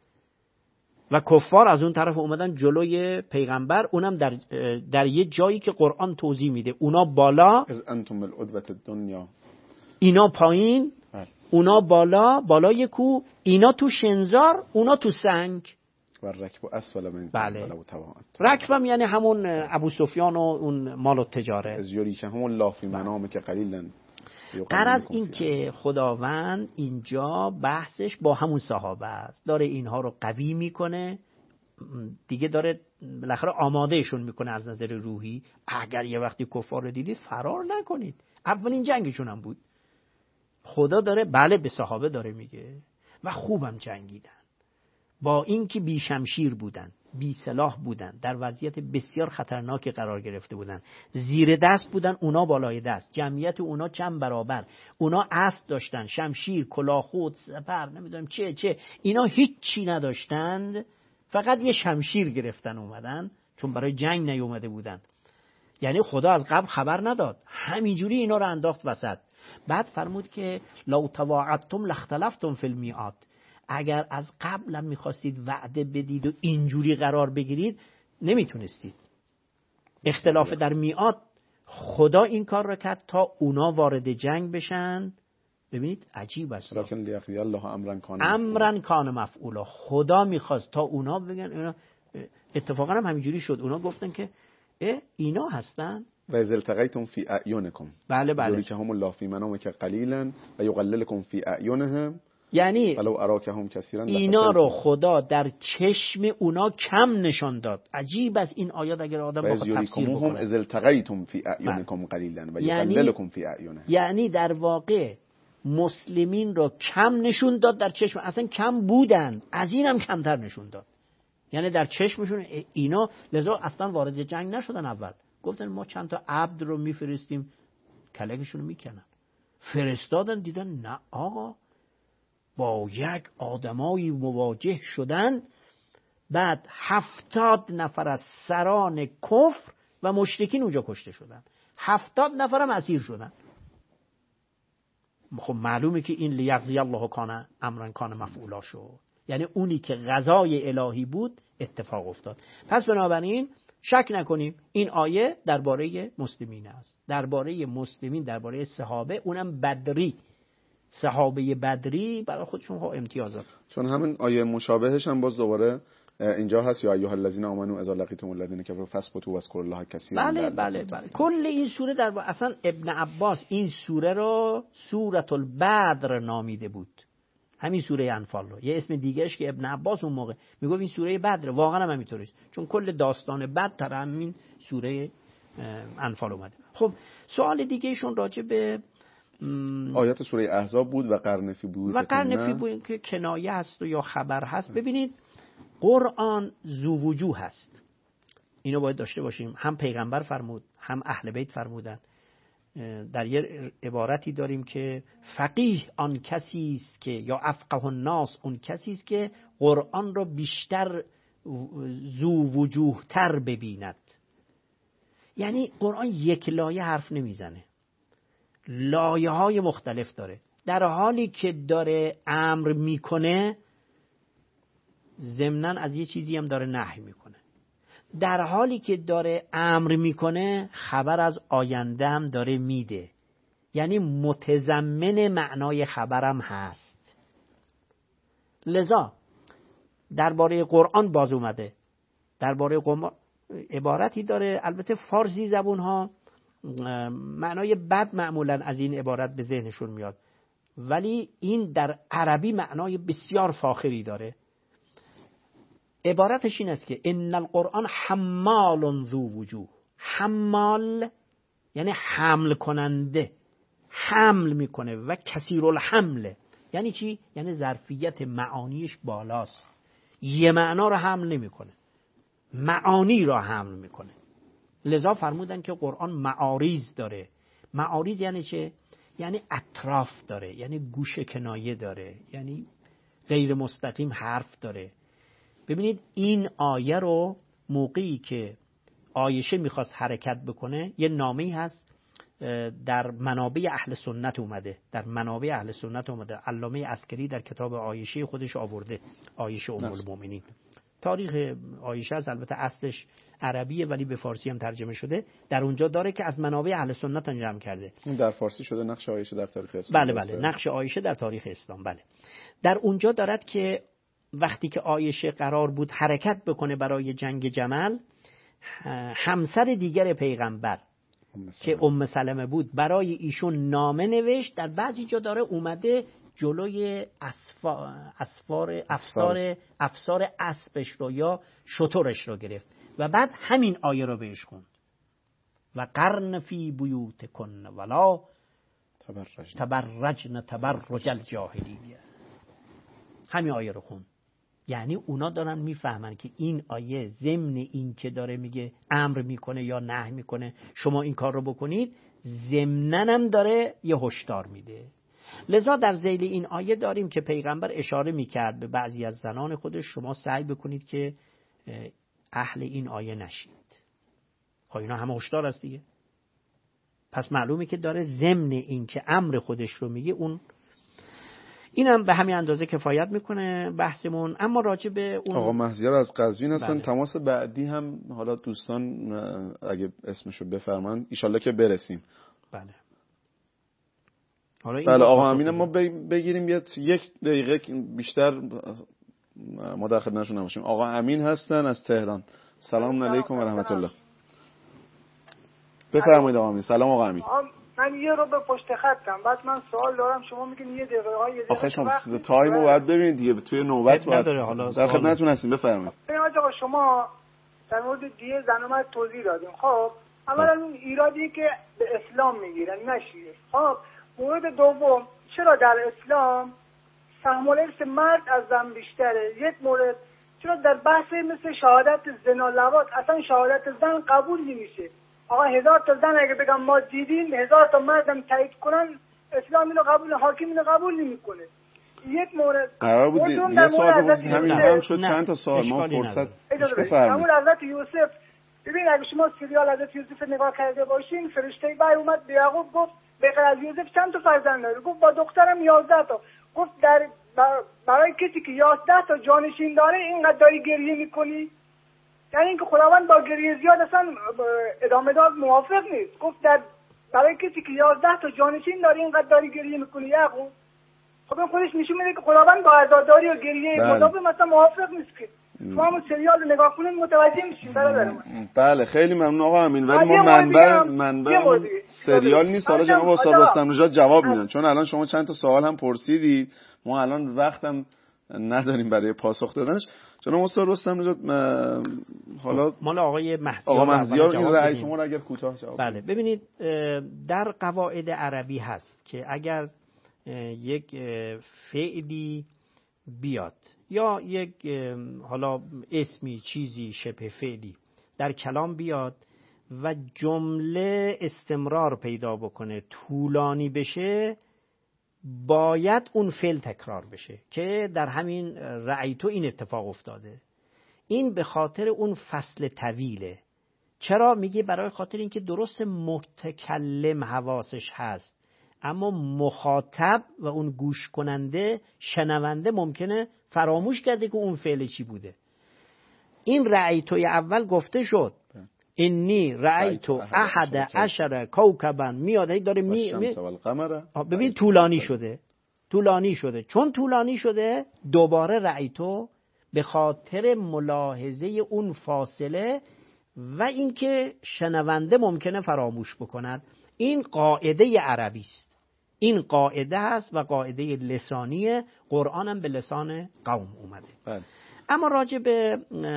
و کفار از اون طرف اومدن جلوی پیغمبر، اونم در در یه جایی که قرآن توضیح میده، اونا بالا، از انتم العدوة الدنیا، اینا پایین، اونا بالا، بالای کو، اینا تو شنزار، اونا تو سنگ. و رکب اسفل من بله. رکبم یعنی همون ابو سفیان و اون مال و تجاره. از یوریشه همون لافی منامه که قلیلا. غرض این که خداوند اینجا بحثش با همون صحابه است، داره اینها رو قوی میکنه دیگه، داره بالاخره آمادهشون میکنه از نظر روحی. اگر یه وقتی کفار رو دیدید فرار نکنید، اولین جنگشون هم بود. خدا داره بله به صحابه داره میگه و خوبم جنگیدن، با اینکه بی شمشیر بودن، بی سلاح بودن، در وضعیت بسیار خطرناکی قرار گرفته بودن، زیر دست بودن، اونا بالای دست، جمعیت اونا چند برابر، اونا اسب داشتن، شمشیر، کلاهخود، سپر، نمیدونم چه چه، اینا هیچی نداشتند، فقط یه شمشیر گرفتن اومدن، چون برای جنگ نیومده بودن. یعنی خدا از قبل خبر نداد، همینجوری اینا رو انداخت وسط. بعد فرمود که لو تواعدتم لاختلفتم فی المیعاد، اگر از قبلم میخواستید وعده بدید و اینجوری قرار بگیرید نمیتونستید. اختلاف در میعاد، خدا این کار را کرد تا اونا وارد جنگ بشن. ببینید عجیب است، لکن لیقضی الله امرا کان امرا کان مفعولا، خدا میخواست تا اونا بگن اینا. اتفاقا هم همینجوری شد، اونا گفتن که اینا هستن. و اذ التقیتم فی اعینکم، بله بله، ذلک هم الله فی منامک قلیلا و یقللکم فی اعینهم، یعنی ولو اراکهم کثیرا، اینا رو خدا در چشم اونا کم نشان داد. عجیب است این آیات اگر آدم بخواد تفسیر بکنه. اذ التقیتم فی اعینکم قلیلا و یقللکم فی اعینهم، یعنی در واقع مسلمین رو کم نشون داد در چشم، اصلا کم بودن، از اینم کمتر نشون داد، یعنی در چشمشون اینا. لذا اصلا وارد جنگ نشدن. اول گفتن ما چند تا عبد رو میفرستیم کلکشون رو میکنن، فرستادن دیدن نه آقا، با یک آدمایی مواجه شدن. بعد هفتاد نفر از سران کفر و مشرکین اونجا کشته شدن، هفتاد نفر هم اسیر شدن. خب معلومه که این لیقضی الله کان امرا کان مفعولا شد، یعنی اونی که قضای الهی بود اتفاق افتاد. پس بنابراین شک نکنیم این آیه درباره مسلمین است، درباره مسلمین، درباره صحابه، اونم بدری، صحابه بدری برای خودشون ها امتیازات. چون همین آیه مشابهش هم باز دوباره اینجا هست، یا ایها الذین آمنوا اذا لقیتم الذین کفروا فاثبتوا واذکروا الله کثیرا. بله بله بله. کل این سوره در اصلا ابن عباس این سوره رو سورة البدر نامیده بود، همین سوره انفال رو. یه اسم دیگهش که ابن عباس اون موقع میگفت این سوره بدر، واقعا هم همینطوره، چون کل داستان بدر در همین سوره انفال اومده. خب سوال دیگه ایشون راجع به آیات سوره احزاب بود و قرنفی بود و قرنفی بود که کنایه هست و یا خبر هست. ببینید قرآن ذو وجوه هست، اینو باید داشته باشیم. هم پیغمبر فرمود، هم اهل بیت فرمودن. در یه عبارتی داریم که فقیه آن کسی است که، یا افقه الناس اون کسی است که قرآن رو بیشتر ذو وجوه تر ببیند. یعنی قرآن یک لایه حرف نمیزنه، لایه های مختلف داره. در حالی که داره امر میکنه ضمناً از یه چیزی هم داره نهی میکنه. در حالی که داره امر میکنه خبر از آینده هم داره میده، یعنی متضمن معنای خبرم هست. لذا درباره قرآن باز اومده، درباره قرآن عبارتی داره، البته فارسی زبون ها معنای بد معمولا از این عبارت به ذهنشون میاد، ولی این در عربی معنای بسیار فاخری داره. عبارتش این است که ان القرآن حمال ذو وجوه. حمال یعنی حمل کننده، حمل میکنه، و کثیر الحمل یعنی چی؟ یعنی ظرفیت معانیش بالاست، یه معنا رو حمل نمیکنه، معانی را حمل میکنه. لذا فرمودن که قرآن معاریض داره. معاریض یعنی چه؟ یعنی اطراف داره، یعنی گوشه کنایه داره، یعنی غیر مستقیم حرف داره. ببینید این آیه رو موقعی که عایشه میخواست حرکت بکنه، یه نامه‌ای هست در منابع اهل سنت اومده، در منابع اهل سنت اومده، علامه عسکری در کتاب عایشه خودش آورده، عایشه ام المؤمنین. تاریخ عایشه از البته اصلش عربیه ولی به فارسی هم ترجمه شده، در اونجا داره که از منابع اهل سنت جمع کرده. در فارسی شده نقش عایشه در تاریخ اسلام. بله بله، نقش عایشه در تاریخ اسلام. بله، در اونجا دارد که وقتی که عایشه قرار بود حرکت بکنه برای جنگ جمل، همسر دیگر پیغمبر که ام سلمه بود برای ایشون نامه نوشت. در بعضی جا داره اومده جلوی اسفار اسفار افسار افسار اسبش رو یا شترش رو گرفت و بعد همین آیه رو بهش خوند و قرن فی بیوتکن ولا تبرجن تبرج الجاهلیه. همین آیه رو خوند. یعنی اونا دارن میفهمن که این آیه ضمن این که داره میگه امر میکنه یا نهی میکنه شما این کار رو بکنید، ضمناً هم داره یه هشدار میده. لذا در ذیل این آیه داریم که پیغمبر اشاره میکرد به بعضی از زنان خودش شما سعی بکنید که اهل این آیه نشید. خب اینا همه هشدار است دیگه. پس معلومه که داره ضمن این که امر خودش رو میگه، اون اینم به همین اندازه کفایت میکنه بحثمون. اما راجع به اون آقا مهزیار از قزوین هستن. بله. تماس بعدی هم حالا دوستان اگه اسمشو بفرمان ایشالله که برسیم. بله. حالا بله آقا امین ما بگیریم یه یک دقیقه بیشتر ما در خدمتشون نباشیم. آقا امین هستن از تهران. سلام علیکم و رحمت الله. بفرمایید آقا امین. سلام آقا امین. من یه رو به پشت خطم، بعد من سوال دارم، شما میگین یه دقیقه های یه دقیقه. آخه شما تایمو باید ببینید دیگه، توی نوبت باید در خدمتتون هستیم. بفرمایید. ببینید آقا شما در مورد دیه زن و مرد توضیح دادیم. خب اولا اون ایرادی که به اسلام میگیرن نشیه. خب مورد دوم، چرا در اسلام سهم الارث مرد از زن بیشتره؟ یک مورد، چرا در بحث مثل شهادت زنا لواط اصلا شهادت زن قبول نمیشه؟ آقا هزار تا زن اگه بگم ما دیدیم، هزار تا مردم تایید کنن، اسلام اینو قبول، حاکم اینو قبول نمیکنه. یک مورد قرار بود یه سوال بپرسید، همین هم شد چند تا سوال ما فرصت بفرمایید. حضرت یوسف، ببین اگه شما سریال حضرت یوسف نگاه کرده باشین، فرشته بر اومد به یعقوب گفت به غیر از یوسف چند تا فرزند داره؟ گفت با دخترم یازده تا. گفت در برای کسی که یازده تا جانشین داره اینقدر داری گریه میکنی؟ یعنی اینکه خداوند با گریه زیاد اصلا ادامه داد موافق نیست. گفت در برای کسی که یازده تا جانشین داره اینقدر داری گریه میکنی یعقوب، خب این خودش نشون میده که خداوند با عزاداری و گریه مداوم مثلا موافق نیست که ما همون سریال رو نگاه کنیم متوجه میشیم. برادر من بله خیلی ممنون آقا امین، ولی ما منبع منبع سریال نیست. حالا جناب استاد رستم نژاد جواب میدن، چون الان شما چند تا سوال هم پرسیدید، ما الان وقتم نداریم برای پاسخ دادنش. جناب استاد رستم نژاد حالا مال آقای مهدیار آقا مهدیار این رأی شما رو اگر کوتاه جواب. بله ببینید در قواعد عربی هست که اگر یک فعلی بیاد یا یک حالا اسمی چیزی شبه فعلی در کلام بیاد و جمله استمرار پیدا بکنه، طولانی بشه، باید اون فعل تکرار بشه که در همین رأیتو این اتفاق افتاده. این به خاطر اون فصل طویله. چرا؟ میگه برای خاطر اینکه درست متکلم حواسش هست، اما مخاطب و اون گوش کننده شنونده ممکنه فراموش کرده که اون فعل چی بوده. این رأیتوی اول گفته شد انی رأیتو احد عشر کوکبا، میاد هی داره می, می... ببین طولانی شده طولانی شده چون طولانی شده دوباره رأیتو به خاطر ملاحظه اون فاصله و اینکه شنونده ممکنه فراموش بکند. این قاعده عربی است، این قاعده هست و قاعده لسانی قرآن هم به لسان قوم اومده. بله. اما راجع به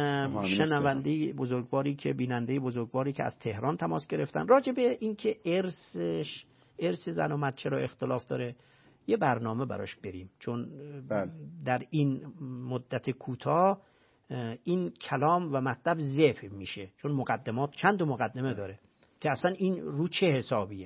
شنونده بزرگواری که بیننده بزرگواری که از تهران تماس گرفتن، راجع به این که ارثش ارث زن و مرد چرا اختلاف داره، یه برنامه براش بریم، چون بله. در این مدت کوتاه این کلام و مطلب ضعف میشه، چون مقدمات چند مقدمه داره که اصلا این رو چه حسابیه.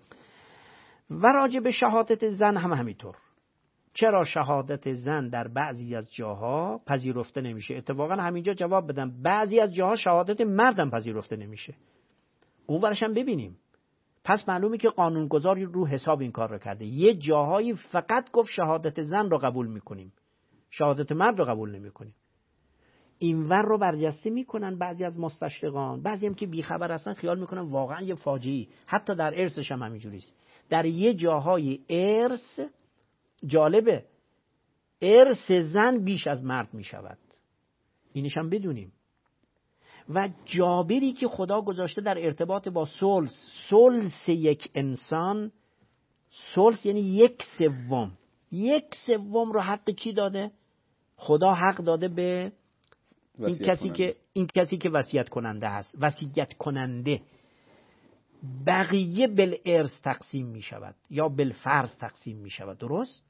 و راجع به شهادت زن هم همینطور. چرا شهادت زن در بعضی از جاها پذیرفته نمیشه؟ اتفاقا همینجا جواب بدم، بعضی از جاها شهادت مردم پذیرفته نمیشه. اون ورش هم ببینیم. پس معلومه که قانونگذار رو حساب این کار رو کرده. یه جاهایی فقط گفت شهادت زن رو قبول میکنیم، شهادت مرد رو قبول نمیکنیم. اینور رو برجسته میکنن بعضی از مستشرقان، بعضی هم که بیخبر هستن خیال میکنن واقعا یه فاجعه‌ای. حتی در ارثش هم همینجوریه. در یه جاهای ارث جالبه، ارث زن بیش از مرد میشود، اینش هم بدونیم. و جابری که خدا گذاشته در ارتباط با سلس، سلس یک انسان، سلس یعنی یک سوم، یک سوم رو حق کی داده؟ خدا حق داده به این کسی که این کسی که وصیت کننده هست، وصیت کننده. بقیه بالارث تقسیم می شود یا بالفرض تقسیم می شود. درست؟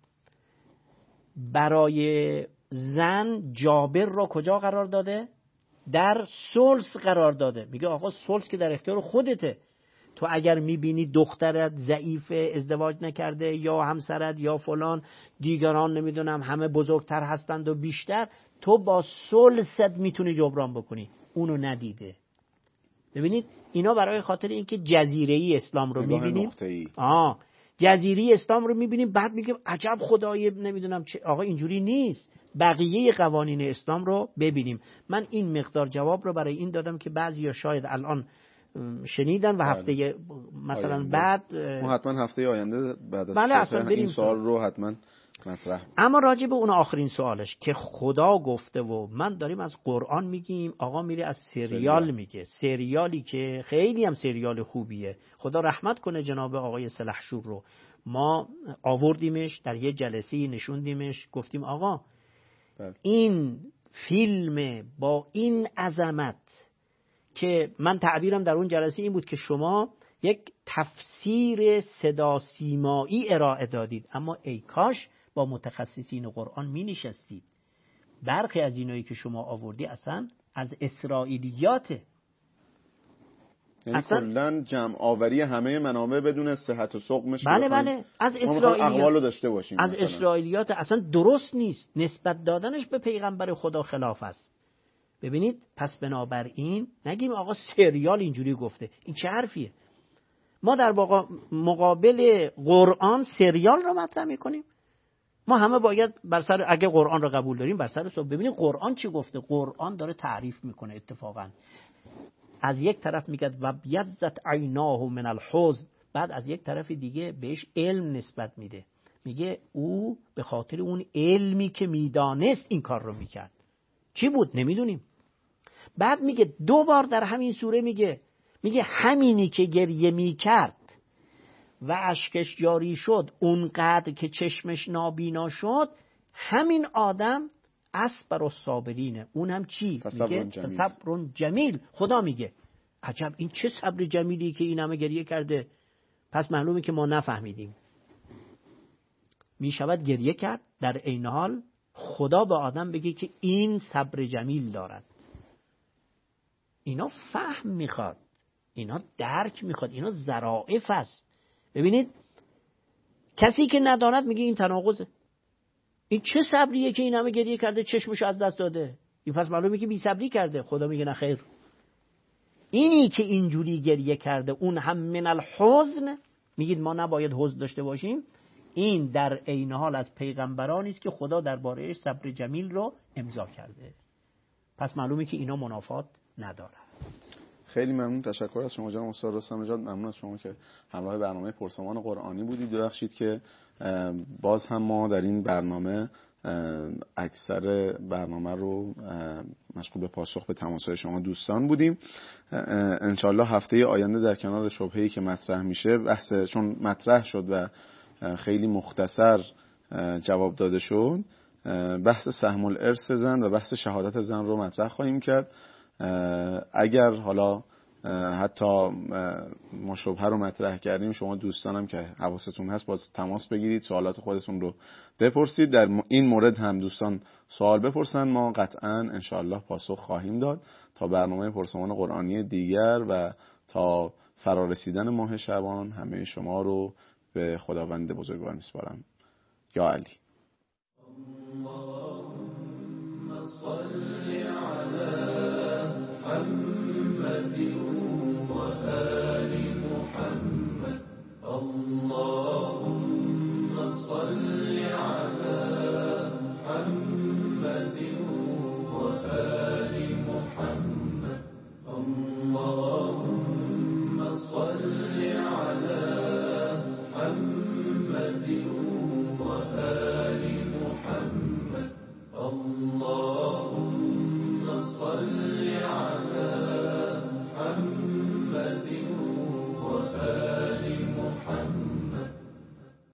برای زن جابر را کجا قرار داده؟ در سلس قرار داده. میگه آقا سلس که در اختیار خودته، تو اگر میبینی دخترت ضعیف، ازدواج نکرده، یا همسرت یا فلان دیگران نمیدونم همه بزرگتر هستند و بیشتر، تو با سلست میتونی جبران بکنی. اونو ندیده. ببینید اینا برای خاطر اینکه جزیره‌ای اسلام رو میبینیم، آه جزیره‌ای اسلام رو میبینیم، بعد میگیم عجب خدای نمیدونم چه. آقا اینجوری نیست. بقیه قوانین اسلام رو ببینیم. من این مقدار جواب رو برای این دادم که بعضیا شاید الان شنیدن و هفته مثلا آینده. بعد ما حتما هفته آینده بعد از بله اصلا این سوال رو حتما مطرح. اما راجع به اون آخرین سوالش که خدا گفته و من داریم از قرآن میگیم، آقا میره از سریال, سریال میگه، سریالی که خیلی هم سریال خوبیه. خدا رحمت کنه جناب آقای سلحشور رو، ما آوردیمش در یه جلسه نشوندیمش، گفتیم آقا بله. این فیلم با این عظمت که من تعبیرم در اون جلسه این بود که شما یک تفسیر صدا سیمایی ارائه دادید، اما ای کاش با متخصصین قرآن می نشستید. برخی از اینایی که شما آوردی اصلا از اسرائیلیاته، یعنی کلاً جمع آوری همه منابع بدون صحت و سقمش. بله بله از اسرائیلیات داشته باشیم، از اسرائیلیات اصلا درست نیست. نسبت دادنش به پیغمبر خدا خلاف است. ببینید پس بنابراین نگیم آقا سریال اینجوری گفته، این چه حرفیه؟ ما در مقابل قرآن سریال رو مطرح میکنیم. ما همه باید بر سر، اگه قرآن رو قبول داریم بر سر صبح ببینیم قرآن چی گفته. قرآن داره تعریف میکنه. اتفاقا از یک طرف میگه و بیضت عیناه من الحزن، بعد از یک طرف دیگه بهش علم نسبت میده، میگه او به خاطر اون علمی که میدانست این کار رو میکرد. چی بود نمیدونیم. بعد میگه دو بار در همین سوره میگه میگه همینی که گریه میکرد و اشکش جاری شد اونقدر که چشمش نابینا شد، همین آدم اصبر الصابرینه. اون هم چی؟ میگه صبر جمیل. خدا میگه عجب این چه صبر جمیلی که این همه گریه کرده. پس معلومه که ما نفهمیدیم. میشود گریه کرد، در عین حال خدا به آدم بگه که این صبر جمیل دارد. اینا فهم میخواد، اینا درک میخواد، اینا ظرافت است. ببینید کسی که نداند میگه این تناقضه. این چه صبریه که این همه گریه کرده چشمشو از دست داده؟ این پس معلومه که بی صبری کرده. خدا میگه نه خیر، اینی که اینجوری گریه کرده اون هم من الحزن، میگید ما نباید حزن داشته باشیم، این در عین حال از پیغمبرانی است که خدا درباره‌اش صبر جمیل رو امضا کرده. پس معلومه که اینا منافات نداره. خیلی ممنون، تشکر از شما جناب استاد رستم نژاد. ممنون از شما که همراه برنامه پرسمان قرآنی بودید. ببخشید که باز هم ما در این برنامه اکثر برنامه رو مشغول به پاسخ به تماس‌های شما دوستان بودیم. انشالله هفته آینده در کنار شبهه‌ای که مطرح میشه، بحث چون مطرح شد و خیلی مختصر جواب داده شد، بحث سهم الارث زن و بحث شهادت زن رو مطرح خواهیم کرد. اگر حالا حتی ما شبهه رو مطرح کردیم، شما دوستانم که حواستون هست باز تماس بگیرید، سوالات خودتون رو بپرسید. در این مورد هم دوستان سوال بپرسن، ما قطعاً انشاءالله پاسخ خواهیم داد. تا برنامه پرسمان قرآنی دیگر و تا فرارسیدن ماه شعبان همه شما رو به خداوند بزرگوار میسپارم. یا علی.